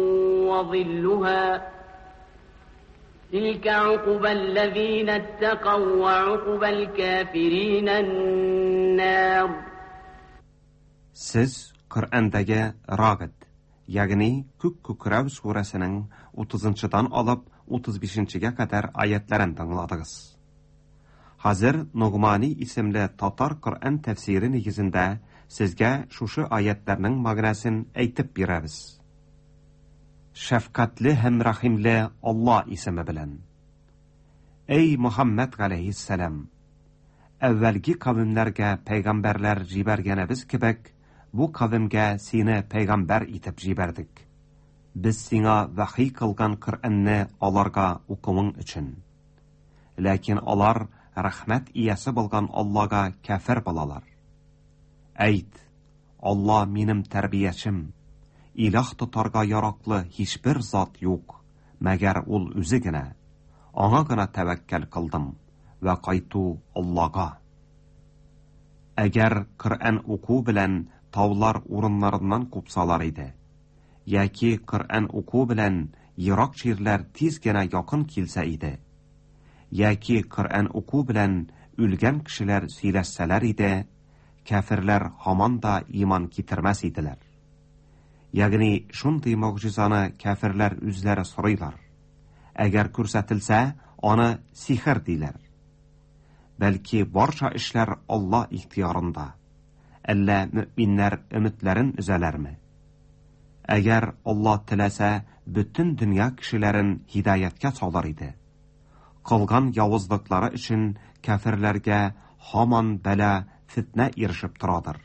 وظلها تلك عقبى الذين اتقوا وعقبى الكافرين النار. Siz Qur'ondagi Rag'd, ya'ni Ko'k-ko'krav surasining 30-dan olib 35-гә кадәр аятларын тыңладыгыз. Хәзер Нугмани исемле татар Коръән тәфсире нигезендә сезгә шушы аятларның мәгънәсен әйтеп бирәбез. Шәфкатьле һәм рәхимле Алла исеме белән. Эй Мухаммад алейһиссалам, әввәлге кавемнәргә пәйгамбәрләр җибәргәнебез кебек, бу кавемгә сине пәйгамбәр итеп җибәрдек. Без сиңа вахи кылган Коръәнне аларга укуың өчен. Ләкин алар рәхмәт иясе булган Аллага кафир булалар. Әйт, Алла минем тәрбиячем, илаһ тотарга яраклы һичбер зат юк, мәгәр ул үзе генә. Аңа гына тәвәккәл кылдым вә кайту Аллага. Әгәр Коръән уку белән таулар урыннарыннан купсалар иде, яки Коръән уку белән ерак җирләр тиз генә якын килсә иде, яки Коръән уку белән үлгән кешеләр сөйләшсәләр иде, кафирләр һаман да иман китермәс иделәр. Ягъни шундый мөгъҗизаны кафирләр үзләре сорыйлар. Әгәр күрсәтелсә, аны сихер диләр. Бәлки барча эшләр Алла ихтиярында. Әллә мөэминнәр өметләрен үзәләрме? Әгәр Алла теләсә, бөтен дөнья кешеләрен һидаятка салар иде. Кылган явызлыклары өчен кафирләргә һаман бәла, фитнә ирешеп торадыр.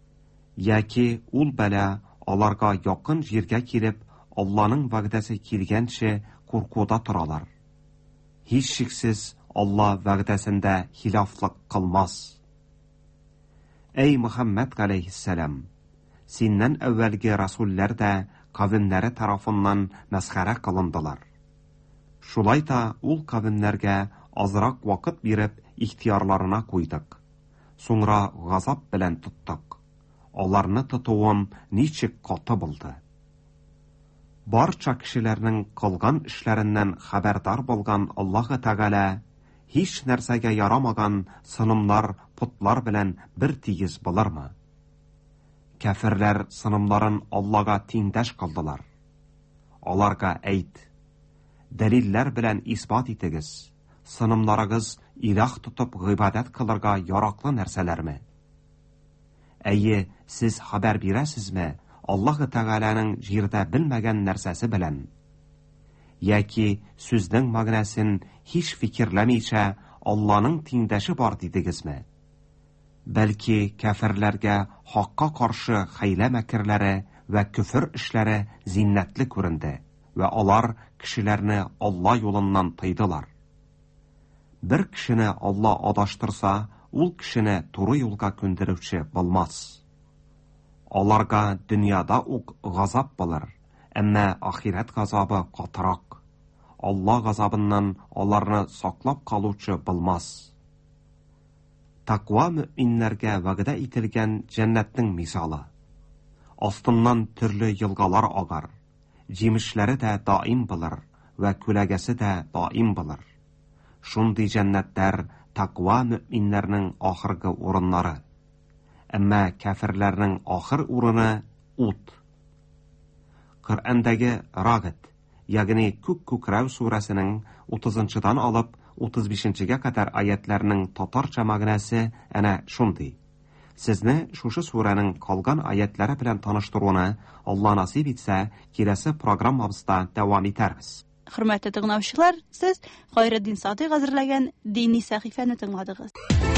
Яки ул бәла аларга якын җиргә килеп, Алланың вәгъдәсе килгәнче куркуда торалар. Һич шиксез Алла вәгъдәсендә хилафлык кылмас. Эй Мухаммад алейһиссалам, синнән әввәлге расуллар да кавемнәре тарафыннан мәсхәрә кылындылар. Шулай да ул кавемнәргә азрак вакыт биреп ихтиярларына куйдык. Соңра газап белән тоттык. Аларны тотуым ничек каты булды. Барча кешеләрнең кылган эшләреннән хәбәрдар булган Аллаһ Тәгалә һич нәрсәгә ярамаган сынымнар, путлар белән бер тигез булырмы? Кафирләр сынымнарын Аллага тиңдәш кылдылар. Аларга әйт, дәлилләр белән исбат итегез, сынымнарыгыз илаһ тотып гыйбадәт кылырга яраклы нәрсәләрме? Әйе, сез хәбәр бирәсезме Аллаһ Тәгаләнең җирдә белмәгән нәрсәсе белән? Яки сүзнең мәгънәсен һич фикерләмичә Алланың тиңдәше бар дидегезме? Бәлки кафирләргә хакка каршы хәйлә мәкерләре вә күфер эшләре зиннәтле күренде вә алар кешеләрне Алла юлыннан тыйдылар. Бер кешене Алла адаштырса, ул кешене туры юлга күндерүче булмас. Аларга дөньяда ук газап булыр, әмма ахират газабы катырак. Алла газабыннан аларны саклап калучы булмас. Таква мөэминнәргә вәгъдә ителгән җәннәтнең мисалы. Астыннан төрле елгалар агар, җимешләре дә даим булыр вә күләгәсе дә даим булыр. Шундый җәннәтләр таква мөэминнәрнең ахыргы урыннары. Әмма кафирләрнең ахыр урыны ут. Коръәндәге Рагыт, ягъни Күк-күкрәү сүрәсенең 30-дан алып 35-гә кадәр аятларның татарча мәгънәсе әнә шундый. Сезне шушы сүрәнең калган аятлары белән таныштыруны Алла насип итсә, киләсе программабызда дәвам итәрбез. Хөрмәтле тыңлаучылар, сез Хайретдин Садыйк әзерләгән дини сәхифәне тыңладыгыз.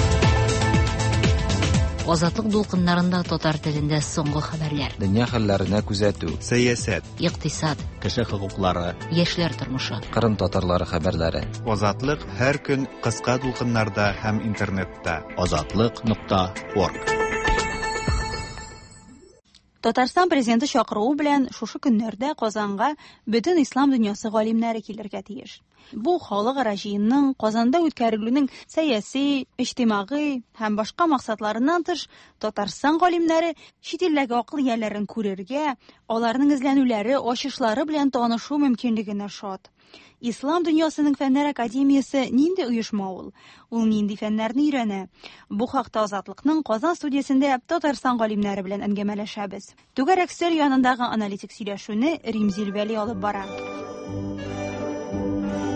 Азатлык дулкыннарында татар телендә соңгы хәбәрләр. Дөнья хәлләренә күзәтү, сәясәт, икътисад, кеше хокуклары, яшьләр тормышы, Кырым татарлары хәбәрләре. Азатлык һәр көн кыска дулкыннарда һәм интернетта. Азатлык.org. Татарстан президенты чакыруы белән шушы көннәрдә Казанга бөтен ислам дөньясы галимнәре килергә тиеш. Бу халыкара җыенның Казанда үткәрелүнең сәяси, иҗтимагый һәм башка максатларыннан тыш Татарстан галимнәре чит илдәге акыл ияләрен күрергә, аларның эзләнүләре, ачышлары белән танышу мөмкинлегенә шат. Ислам дөньясының фәннәр академиясе нинди оешма ул? Ул нинди фәннәрне өйрәнә? Бу хакта Азатлыкның Казан студиясендә Татарстан галимнәре белән әңгәмәләшәбез. Түгәрәк стөл янындагы аналитик сөйләшүне Римзил Вәли алып бара.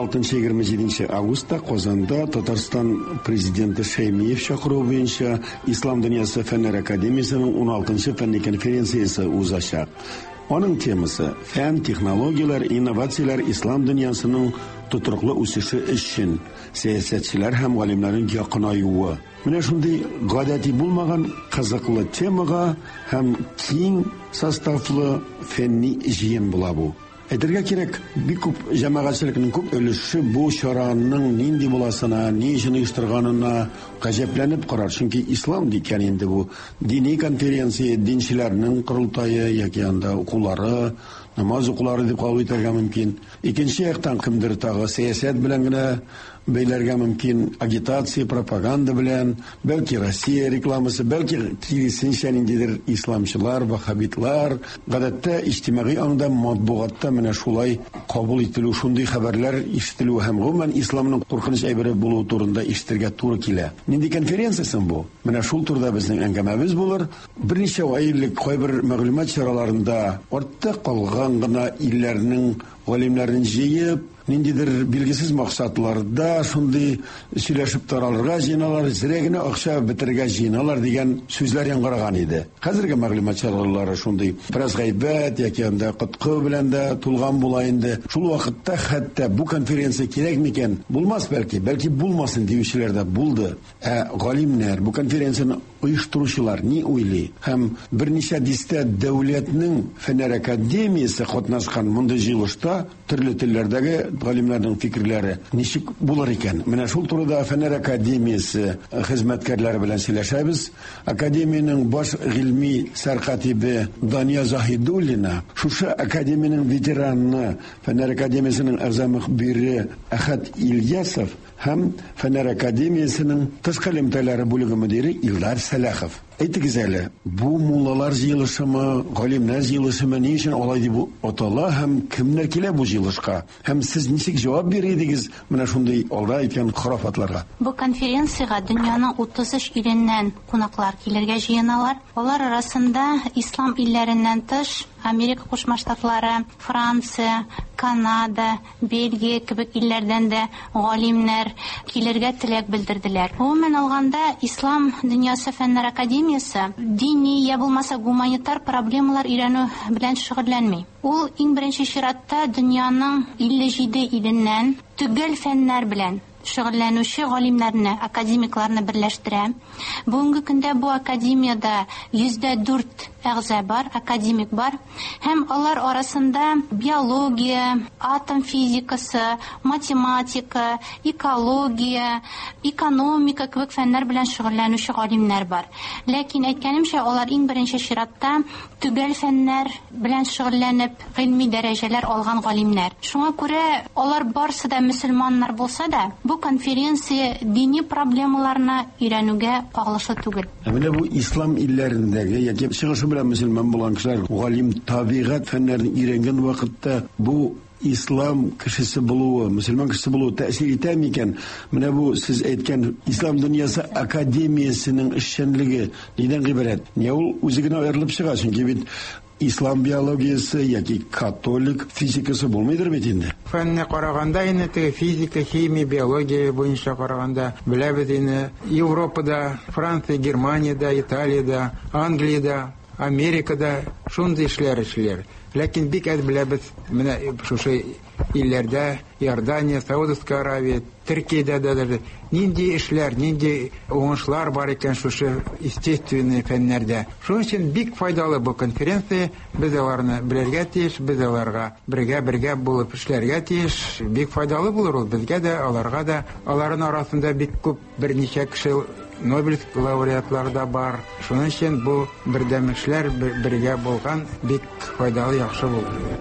16-27 августта Казанда Татарстан президенты Шәймиев чакыруы буенча Ислам дөньясы фәннәр академиясенең 16-нчы фәнни конференциясе узачак. Аның темасы фән, технологиялар, инновациялар ислам дөньясының тутырыклы үсеше өчен сәясәтчеләр һәм галимнәрнең якынаюы. Менә шундый гадәти булмаган кызыклы темага һәм киң составлы фәнни җыен була бу. Әйтергә кирәк, бик күп җәмәгатьчелекнең күп өлеше бу чараның нинди буласына, ни өчен оештырганына гаҗәпләнеп карар. Чөнки ислам дигән инде бу дини конференция, динчеләрнең курултайы яки анда укулары, намаз укулары дип кабул итәргә мөмкин. Икенче яктан кемдер тагы сәясәт белән генә бәйләргә мөмкин, агитация, пропаганда белән, бәлки Россия рекламасы, бәлки киресенчә ниндидер исламчылар, вахабитлар, гадәттә иҗтимагый аңда матбугатта менә шулай кабул ителү, шундый хәбәрләр ишетелү һәм гомумән исламның куркыныч әйбере булуы турында ишетергә туры килә. Нинди конференциясе бу? Менә шул турда безнең әңгәмәбез булыр. Берничә айлык кайбер мәгълүмат чараларында артта калган гына илләрнең галимнәрен җыеп, ниндидер билгесез максатларда шундый сөйләшеп таралырга җыйналар, зрәгенә акча бетергә җыйналар дигән сүзләр яңгыраган иде. Хәзерге мәгълүмат чаралары шундый бераз гайбәт яки анда кыткы белән дә тулган була инде. Шул вакытта хәтта бу конференция кирәк микән? Булмас бәлки булмасын диючеләр дә булды. Галимнәр, бу конференцияны оештыручылар ни уйлый? Һәм берничә дистә дәүләтнең фәннәр академиясе катнашкан мондый җыелышта төрле телләрдәге галимнәрнең фикерләре ничек булыр икән? Менә шул турыда фәннәр академиясе хезмәткәрләре белән сөйләшәбез. Академиянең баш гыйльми сәркатибе Дания Заһидуллина, шушы академиянең ветераны, фәннәр академиясенең әгъза мөхбире Әхәт Ильясов һәм фәннәр академиясенең тышкы элемтәләре бүлеге мөдире Илдар Сәләхов. Әйтегез әле, бу муллалар җыелышымы, галимнәр җыелышымы ни өчен алай дип атала һәм кемнәр килә бу җыелышка? Һәм сез ничек җавап бирәсез менә шундый алда әйткән харафатларга? Бу конференцияга дөньяның 33 иленнән кунаклар килергә җыеналар. Алар арасында ислам илләреннән тыш Америка Кушма Штатлары, Франция, Канада, Бельгия кебек илләрдән дә галимнәр килергә теләк белдерделәр. Гомумән алганда, ислам дөньясы фәннәр академиясе дини я булмаса гуманитар проблемалар өйрәнү белән шөгыльләнми. Ул иң беренче чиратта дөньяның 57 иленнән төгәл фәннәр белән шөгыльләнүче галимнәрне, академикларны берләштерә. Бүгенге көндә бу академиядә 104 әгъза бар, академик бар, һәм алар арасында биология, атом физикасы, математика, экология, экономика кебек фәннәр белән шөгыльләнүче галимнәр бар. Ләкин әйткәнемчә, алар иң беренче чиратта төгәл фәннәр белән шөгыльләнеп, гыйльми дәрәҗәләр алган галимнәр. Шуңа күрә алар барысы да мөселманнар булса да, бу конференция дини проблемаларны өйрәнүгә кагылышлы түгел. Менә бу ислам илләрендәге яки чыгышы белән мөселман булган кешеләр, галим табигать фәннәрен өйрәнгән вакытта бу ислам кешесе булуы, мөселман кешесе булуы тәэсир итә микән? Менә бу сез әйткән ислам дөньясы академиясенең эшчәнлеге нидән гыйбарәт? Не ул үзе генә аерылып чыга, чөнки бит ислам биологиясы яки католик физикасы булмыйдыр бит инде. Фәнне караганда инде физика, химия, биология буенча караганда беләбез инде Европада, Франция, Германияда, Италиядә, Англиядә, Америкада шундый эшләр. Ләкин бик әз беләбез менә шушы илләрдә, Иордания, Саудовская Аравия, Төркиядә дә нинди эшләр, нинди уңышлар бар икән шушы естественный фәннәрдә. Шуның өчен бик файдалы бу конференция. Без аларны белергә тиеш, без аларга бергә булып эшләргә тиеш. Бик файдалы булыр ул безгә дә, аларга да. Аларның арасында бик күп берничә кеше Нобель лауреатлары да бар. Шуның өчен бу бердәм эшләр бергә булган бик файдалы, яхшы булды.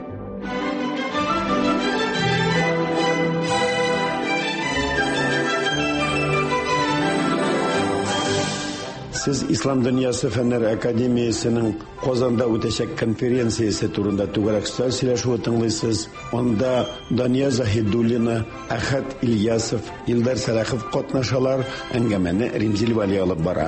Сез Ислам дөньясы фәннәр академиясенең Казанда үтәчәк конференциясе турында түгәрәк сөйләшүе тыңлыйсыз. Анда Дания Заһидуллина, Әхәт Ильясов, Илдар Сәләхов катнашалар, әңгәмәне Римзил Вали алып бара.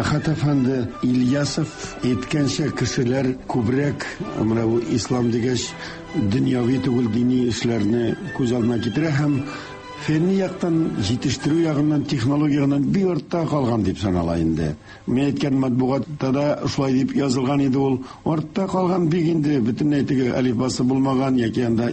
Рахат әфәнде Ильясов әйткәнчә, кешеләр күбрәк менә бу ислам дигәч дөньяви түгел дини эшләрне күз алдына китерә һәм фәнни яктан, җитештерү ягыннан, технология ягыннан бик артта калган дип санала инде. Мен әйткән матбугатта да шулай дип язылган иде ул. Артта калган бик инде бөтенләй теге алифбасы булмаган яки анда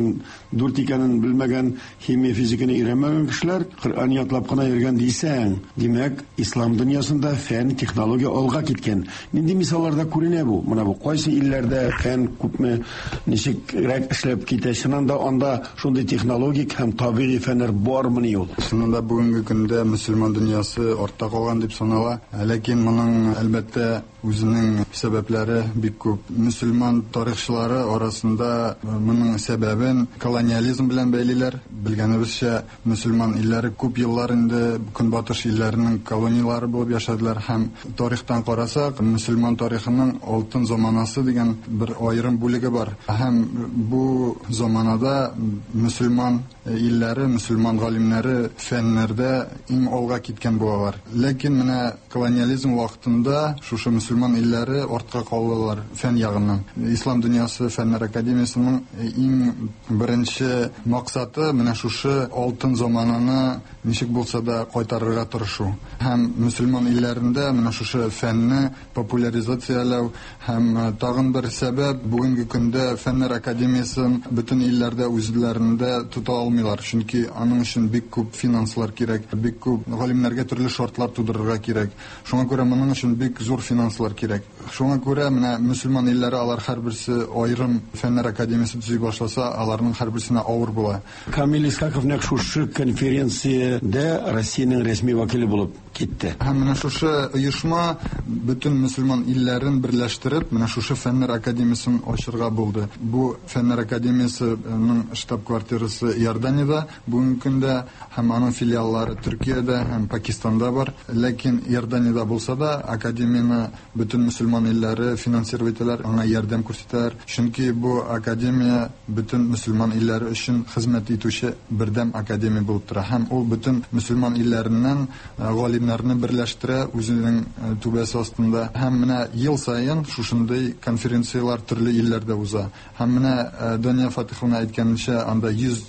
2-4 икәнен белмәгән, химия, физиканы өйрәнмәгән кешеләр Коръән ятлап кына йөргән дисәң, димәк, ислам дөньясында фән, технология алга киткән. Нинди мисалларда күренә бу? Менә бу кайсы илләрдә фән күпме, ничекрак эшләп китә? Чыннан да анда шундый технологик һәм табигый фәннәр бармыни ул? Чыннан да бүгенге көндә мөселман дөньясы артта калган дип санала. Ләкин моның әлбәттә үзенең сәбәпләре бик күп. Мөселман тарихчылары арасында моның сәбәбен колониализм белән бәйлиләр. Белгәнебезчә, мөселман илләре күп еллар инде көнбатыш илләренең колониялары булып яшәделәр һәм тарихтан карасак, мөселман тарихының алтын заманасы дигән бер аерым бүлеге бар. Һәм бу заманада мөселман илләре, мөселман галимнәре фәннәрдә иң алга киткән булалар. Ләкин менә колониализм вакытында шушы мөселман илләре артка калдылар фән ягыннан. Ислам дөньясы фәннәр академиясының иң беренче максаты менә шушы алтын замананы ничек булса да кайтарырга тырышу. Һәм мөселман илләрендә менә шушы фәнне популяризацияләү һәм тагын бер сәбәп бүгенге көндә фәннәр академиясын бөтен илләрдә үзләрендә тота алмыйлар. Чөнки аның өчен бик күп финанслар кирәк, бик күп галимнәргә төрле шартлар тудырырга кирәк. Шуңа күрә моның өчен бик зур финанслар кирәк. Шуңа күрә менә мөселман илләре алар һәрберсе аерым фәннәр академиясе төзи башласа, аларның һәрберсенә авыр була. Камил Исхаков нәкъ шушы конференциядә Россиянең рәсми вәкиле булып китте. Һәм менә шушы оешма бөтен мөселман илләрен берләштереп, менә шушы фәннәр академиясын ачырга булды. Бу фәннәр академиясының штаб-квартирасы Иорданиядә бүгенге көндә һәм аның филиаллары Төркиядә һәм Пакистанда бар. Ләкин Иорданиядә булса да академияны бөтен мөселман илләре финансировать итәләр, аңа ярдәм күрсәтәләр. Чөнки бу академия бөтен мөселман илләре өчен хезмәт итүче бердәм академия булып тора. Һәм ул бөтен мөселман илләреннән галимнәрне берләштерә үзенең түбәсе астында. Һәм менә ел саен шушындай конференциялар төрле илләрдә уза. Һәм менә Дания Фатиховна әйткәнчә, анда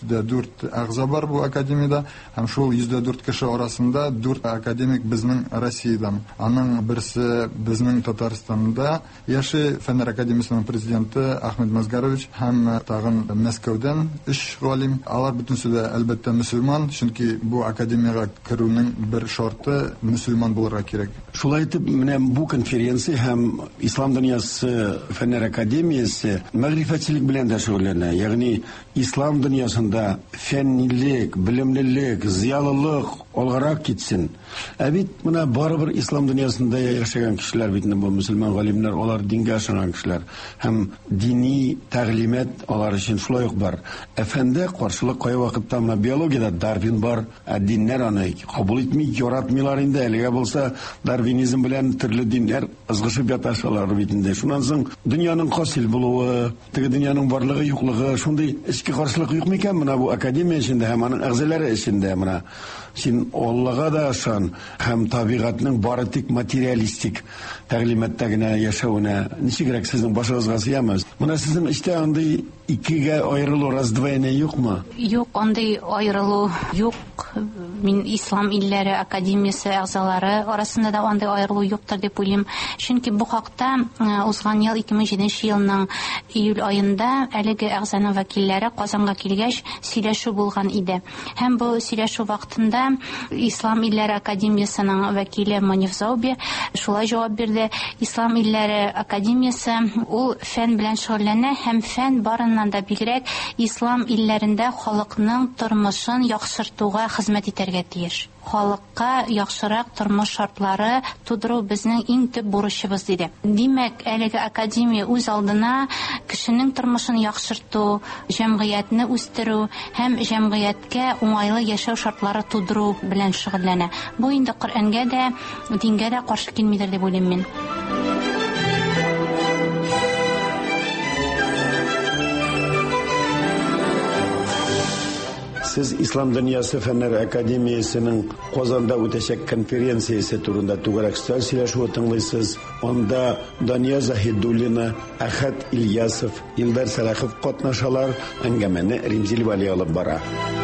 104 әгъза бар бу академиядә. Һәм шул 104 кеше арасында 4 академик безнең Россиядән. Аның берсе безнең Татарстанда яши, фәннәр академиясының президенты Ахмед Мазгарович, һәм тагын Мәскәүдән 3 галим. Алар бөтенсе дә әлбәттә мөселман, чөнки бу академиягә керүнең бер шарты мөселман булырга кирәк. Шулай итеп, менә бу конференция һәм Ислам дөньясы фәннәр академиясе мәгърифәтчелек белән дә шөгыльләнә. Ягъни ислам дөньясында фәннилек, белемлелек, зыялылык алгарак китсен. Ә бит менә барыбер ислам дөньясында яшәгән кешеләр бит бу мөселман галимнәр, алар дингә ышанган кешеләр һәм дини тәгълимат алар өчен шулай ук бар. Әфәндә каршылык кая вакытта менә биологиядә Дарвин бар, диннәр аны кабул итми, яратмыйлар инде. Әлегә булса дарвинизм белән төрле диннәр ызгышып яташалар бит инде. Шуннан соң дөньяның хасил булуы, теге дөньяның барлыгы юклыгы, шундый эчке каршылык юк микән менә бу академия эчендә һәм аның әгъзалары эчендә менә син Аллага да ышан һәм табигатьнең бары тик материалистик тәгълиматта гына яшәвенә ничегрәк сезнең башыгызга сыямы? Менә сезнең эштә андый икегә аерылу, раздвоение юкмы? Юк, андый аерылу юк. Мин ислам илләре академиясе әгъзалары арасында да андый аерылу юктыр дип уйлыйм. Чөнки бу хакта узган ел 2007 елның июль аенда әлеге әгъзаның вәкилләре Казанга килгәч сөйләшү булган иде. Һәм бу сөйләшү вакытында Ислам илләре академиясының вәкиле Маниф Зауби шулай җавап бирде. Ислам илләре академиясе ул фән белән шөгыльләнә һәм фән барыннан да бигрәк ислам илләрендә халыкның тормышын яхшыртуга хезмәт итәргә тиеш. Халыкка яхшырак тормыш шартлары тудыру безнең иң төп бурычыбыз диде. Димәк, әлеге академия үз алдына кешенең тормышын яхшырту, җәмгыятьне үстерү һәм җәмгыятькә уңайлы яшәү шартлары тудыру белән шөгыльләнә. Бу инде Коръәнгә дә, дингә дә каршы килмидер дип уйлыйм мин. Siz İslam Dünyası Fenler Akademiyası'nın Kozan'da öteşek konferensiyası turunda tuğrak söyleshu tınlısız. Onda Danya Zahidulina, Ahad İlyasov, Ildar Salakov katnaşalar angamani Rimzil Vali alıp bara.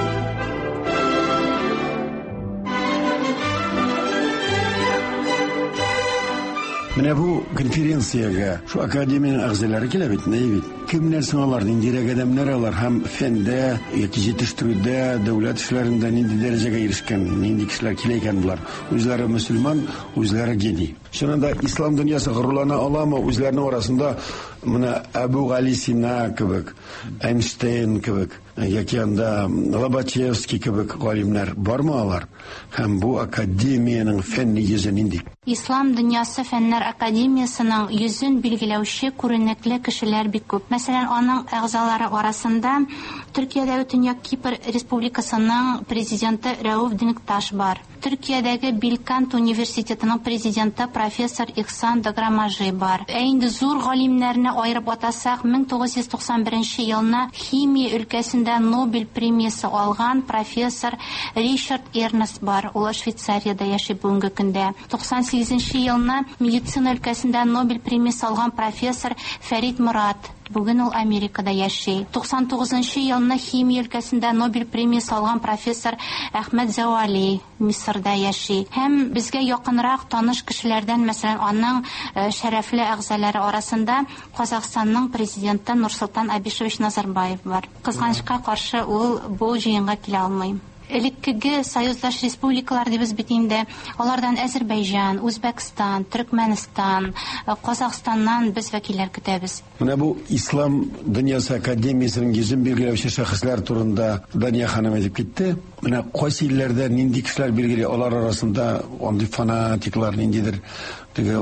Менә бу конференциягә шу академияның әгъзалары килә бит, нәй бит. Кемнәр соң алар, нинди адәмнәр алар һәм фәндә, яки җитештерүдә, дәүләт эшләрендә нинди дәрәҗәгә ирешкән, нинди кешеләр килә икән булар. Үзләре мөселман, үзләре дини. Шунда ислам дөньясы горурлана аламы, үзләренең арасында менә Абу Гали Сина кебек, Эйнштейн кебек, яки анда Лобачевский кебек галимнәр бармы алар? Һәм бу академияның фән нигезе нинди? Ислам дөньясы фәннәр академиясының йөзен билгеләүче күренекле кешеләр бик күп. Мәсәлән, аның әгъзалары арасында Төркиядәге Төньяк Кипр Республикасының президенты Рауф Динкташ бар. Төркиядәге Билкант университетының президенты профессор Ихсан Даграмажи бар. Инде зур галимнәрне аерып атасак, 1991 елны химия өлкәсендә Нобель премиясе алган профессор Ричард Эрнест бар. Ул Швейцариядә яши бүгенге көндә. 98 елны медицина өлкәсендә Нобель премиясе алган профессор Фәрит Мурат. Бүген ул Америкада яши. 99 елны химия өлкәсендә Нобель премиясе алган профессор Әхмәт Зәвали Мисырда яши. Һәм безгә якынрак таныш кешеләрдән, мәсәлән, аның шәрәфле әгъзалары арасында Казакъстанның президенты Нурсултан Абишевич Назарбаев бар. Кызганычка каршы ул бу җыенга килә алмый. Элеккеге союздаш республикалар дибез бит инде. Алардан Азербайҗан, Үзбәкстан, Төркмәнстан, Казакъстаннан без вәкилләр көтәбез. Менә бу Ислам дөньясы академиясының йөзен билгеләүче шәхесләр турында Дания ханым әйтеп китте. Менә кайсы илләрдә нинди кешеләр билгели, алар арасында андый фанатиклар ниндидер, теге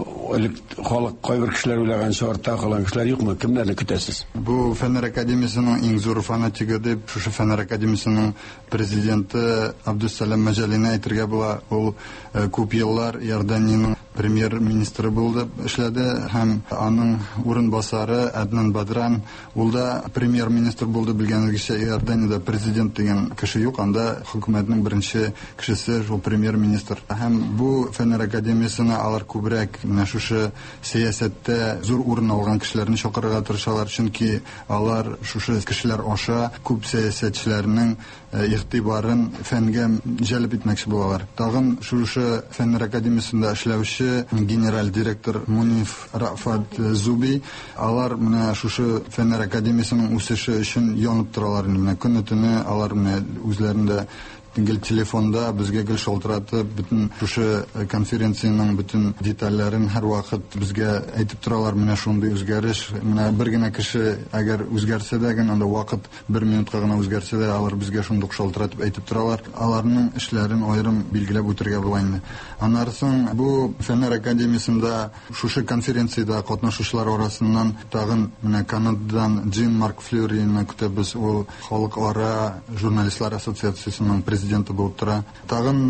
халык кайбер кешеләр уйлаганча артта калган кешеләр юкмы? Кемнәрне көтәсез? Бу фәннәр академиясының иң зур фанатигы дип шушы фәннәр академиясының президенты Абдусалам Мәҗалине әйтергә була. Ул күп еллар Иорданиянең премьер-министры булды, эшләде һәм аның урынбасары Аднан Бадран, ул да премьер-министр булды. Белгәнегезчә, Иорданиядә президент дигән кеше юк, анда хөкүмәтнең беренче кешесе шул премьер-министр. Һәм бу фәннәр академиясына алар күбрәк менә шушы сәясәттә зур урын алган кешеләрне чакырырга тырышалар, чөнки алар шушы кешеләр аша күп сәясәтчеләрнең игътибарын фәнгә җәлеп итмәкче булалар. Тагын шушы фәннәр академиясында эшләүче генераль директор Муниф Рафат Зуби, алар менә шушы фәннәр академиясының үсеше өчен янып торалар. Менә көнне-төне алар менә үзләрендә гел телефонда безгә гел шалтыратып, бөтен шушы конференциянең бөтен детальләрен һәр вакыт безгә әйтеп торалар. Менә шундый үзгәреш, менә бер генә кеше әгәр үзгәрсә дә, анда вакыт 1 минутка гына үзгәрсә дә, алар безгә шундый шалтыратып әйтеп торалар. Аларның эшләрен аерым билгеләп үтәргә була инде. Аннарсын бу фәннәр академиясында шушы конференциядә катнашучылар арасыннан тагын менә Канададан Джим Марк Флюрины көтәбез. Ул халыкара журналистлар ассоциациясының президенты булып тора. Тагын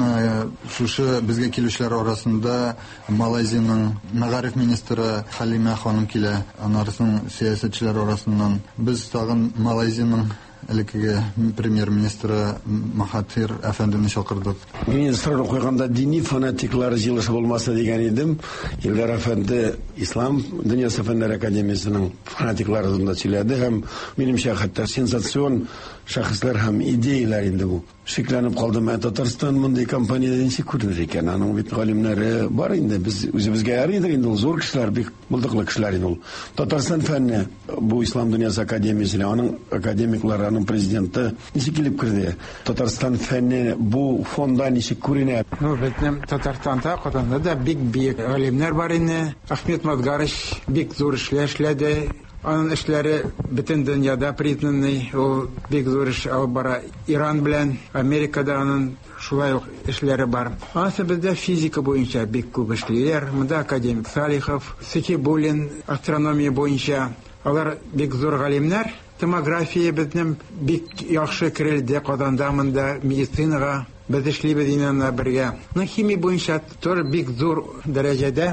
шушы безгә килүчеләр арасында Малайзияның мәгариф министры Халима ханым килә. Аннарсын сәясәтчеләр арасыннан без тагын Малайзияның элеккеге премьер-министры Махатир әфәндене чакырдык. Министр куйганда дини фанатиклар җыелышы булмаса дигән идем. Илдар әфәнде Ислам дөньясы фәннәр академиясының фанатиклары турында сөйләде һәм минемчә хәтта сенсацион шәхесләр һәм идеяләр инде бу. Шикләнеп калдым. Татарстан мондый компаниядә ничек күренер икән? Аның бит галимнәре бар инде. Без үзебезгә ярыйдыр инде, ул зур кешеләр, бик булдыклы кешеләр инде ул. Татарстан фәнне бу Ислам дөньясы академиясенә, аның академиклары, аның президенты ничек килеп керде? Татарстан фәнне бу фонда ничек күренә? Безнең Татарстанда катында да бик галимнәр бар инде. Ахмет Мадгарич бик зур эшләде. Аның эшләре бөтен дөньяда признанный, ул бик зур эш алып бара. Иран белән Америкада аның шулай ук эшләре бар. Аны бездә физика буенча бик күп эшләр. Монда академик Салихов, Сакибуллин астрономия буенча алар бик зур галимнәр. Томография безнең бик яхшы керелде. Казанда монда медицинага без эшлибез инде бергә. Химия буенча тор бик зур дәрәҗәдә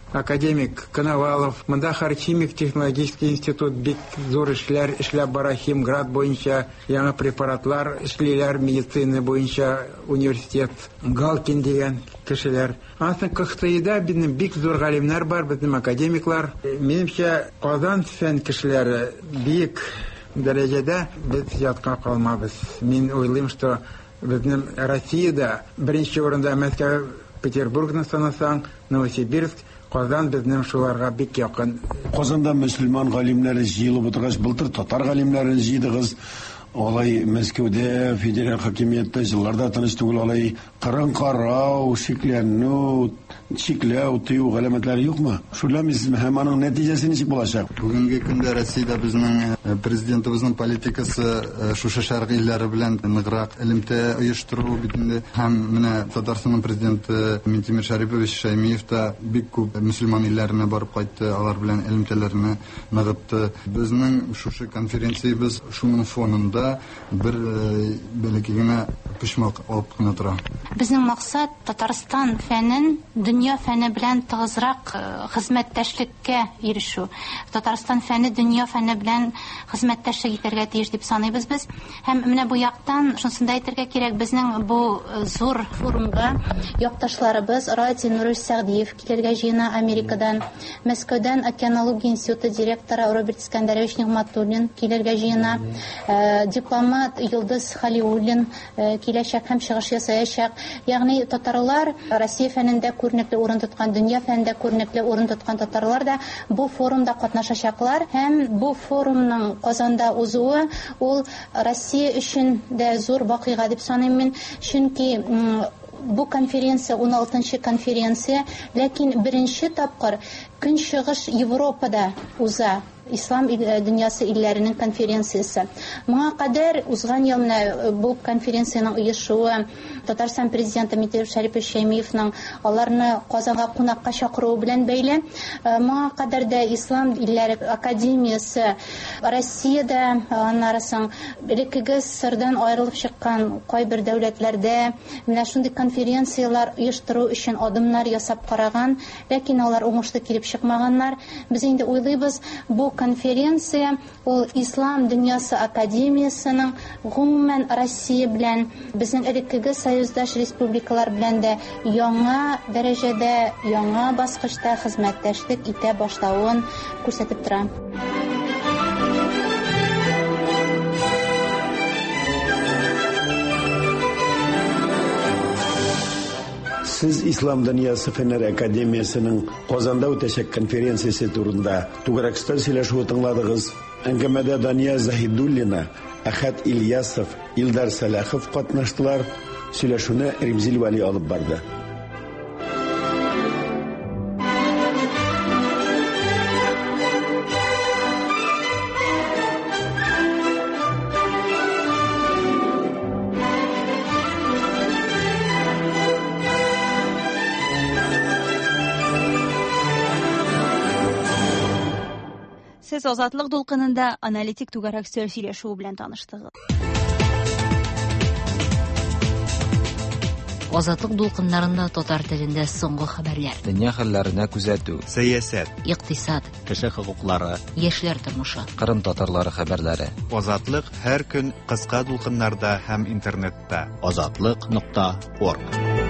академик Коновалов, монда Харчимик технологический институт бик зур эшләп бара Химград буенча, яңа препаратлар эшлиләр, медицина буенча университет, Галкин дигән кешеләр. Аслын Кыхтыйда безнең бик зур галимнәр бар, безнең академиклар. Минемчә, Казан фән кешеләре бик дәрәҗәдә без ятка калмабыз. Мин уйлыйм, что безнең Россиядә беренче урында Мәскәү, Петербургны санасаң, Новосибирск, Казан безнең шуларга бик якын. Казанда мөселман галимнәре җыелып утыргач, былтыр татар галимнәрен җыйдыгыз. Алай Мәскәүдә федераль хакимияттә җилларда тыныч түгел, алай кырын карау, шикләнү, чикләү, тыю галәмәтләре юкмы? Шулармы һәм аның нәтиҗәсе ничек булачак? Бүгенге көндә Россиядә безнең президентыбызның политикасы шушы шәргы илләре белән ныграк элемтә оештыру битендә. Һәм менә Татарстанның президенты Минтимер Шәрипович Шәймиев та бик күп мөселман илләренә барып кайтты, алар белән элемтәләрне ныгытты. Безнең шушы конференциябыз шуның фонында бер бәләкәй генә пешмәк алып кына тора. Безнең максат Татарстан фәнен дөнья фәне белән тыгызрак хезмәттәшлеккә ирешү. Татарстан фәне дөнья фәне белән хезмәттәшлек итәргә тиеш дип саныйбыз без. Һәм менә бу яктан шунысын да әйтергә кирәк, безнең бу зур форумга якташларыбыз Ради Нуриш Сәгъдиев килергә җыена Америкадан, Мәскәүдән Океанология институты директоры Роберт Искәндәрович Нигъмәтуллин килергә җыена. Дипломат Йылдыз Халиуллин киләчәк һәм чыгыш ясаячак. Ягъни татарлар Россия фәнендә күренекле урын тоткан, дөнья фәнендә күренекле урын тоткан татарлар да бу форумда катнашачаклар. Һәм бу форумның Казанда узуы ул Россия өчен дә зур вакыйга дип саныйм мин. Чөнки бу конференция 16-нчы конференция, ләкин беренче тапкыр Көнчыгыш Европада уза. Ислам дөньясы илләренең конференциясе. Моңа кадәр узган ел менә бу конференциянең оешуы Татарстан президенты Минтимер Шәрипович Шәймиевның аларны Казанга кунакка чакыруы белән бәйле. Моңа кадәр дә Ислам илләре академиясе Россиядә, аннарысын элеккеге сырдан аерылып чыккан кайбер дәүләтләрдә менә шундый конференциялар оештыру өчен адымнар ясап караган, ләкин алар уңышлы килеп чыкмаганнар. Без инде уйлыйбыз, бу конференция ул Ислам дөньясы академиясының гомумән Россия белән, безнең элеккеге союздаш республикалар белән дә яңа дәрәҗәдә, яңа баскычта хезмәттәшлек итә башлавын күрсәтеп тора. Siz İslam Dünyası Fenler Akademiyasının Kazanda үтәчәк конференциясе турында тугракстан сөйләшү тыңладыгыз. Әңгәмәдә Дания Заһидуллина, Ахат Ильясов, Илдар Салахов катнаштылар. Сөйләшүне Римзил Вали алып барды. Сез Азатлык дулкынында аналитик түгәрәк сөйләшү белән таныштыгыз. Азатлык дулкыннарында татар телендә соңгы хәбәрләр. Дөнья хәлләренә күзәтү, сәясәт, икътисад, кеше хокуклары, яшьләр тормышы, Кырым татарлары хәбәрләре. Азатлык һәр көн кыска дулкыннарда һәм интернетта. Azatlyk.org.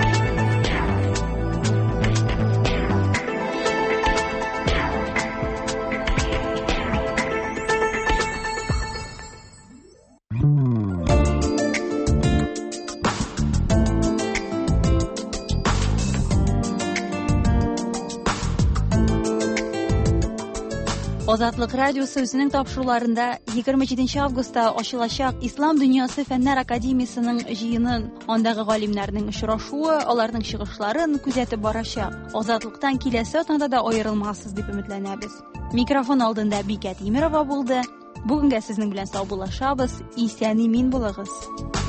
Азатлык радиосы үзенең тапшыруларында 27 августта ачылачак Ислам дөньясы фәннәр академиясының җыенын, андагы галимнәрнең очрашуы, аларның чыгышларын күзәтеп барачак. Азатлыктан киләсе атнада да аерылмассыз дип өметләнәбез. Микрофон алдында Бикә Тимерова булды. Бүгенгә сезнең белән сау булашабыз. Исән-имин булыгыз.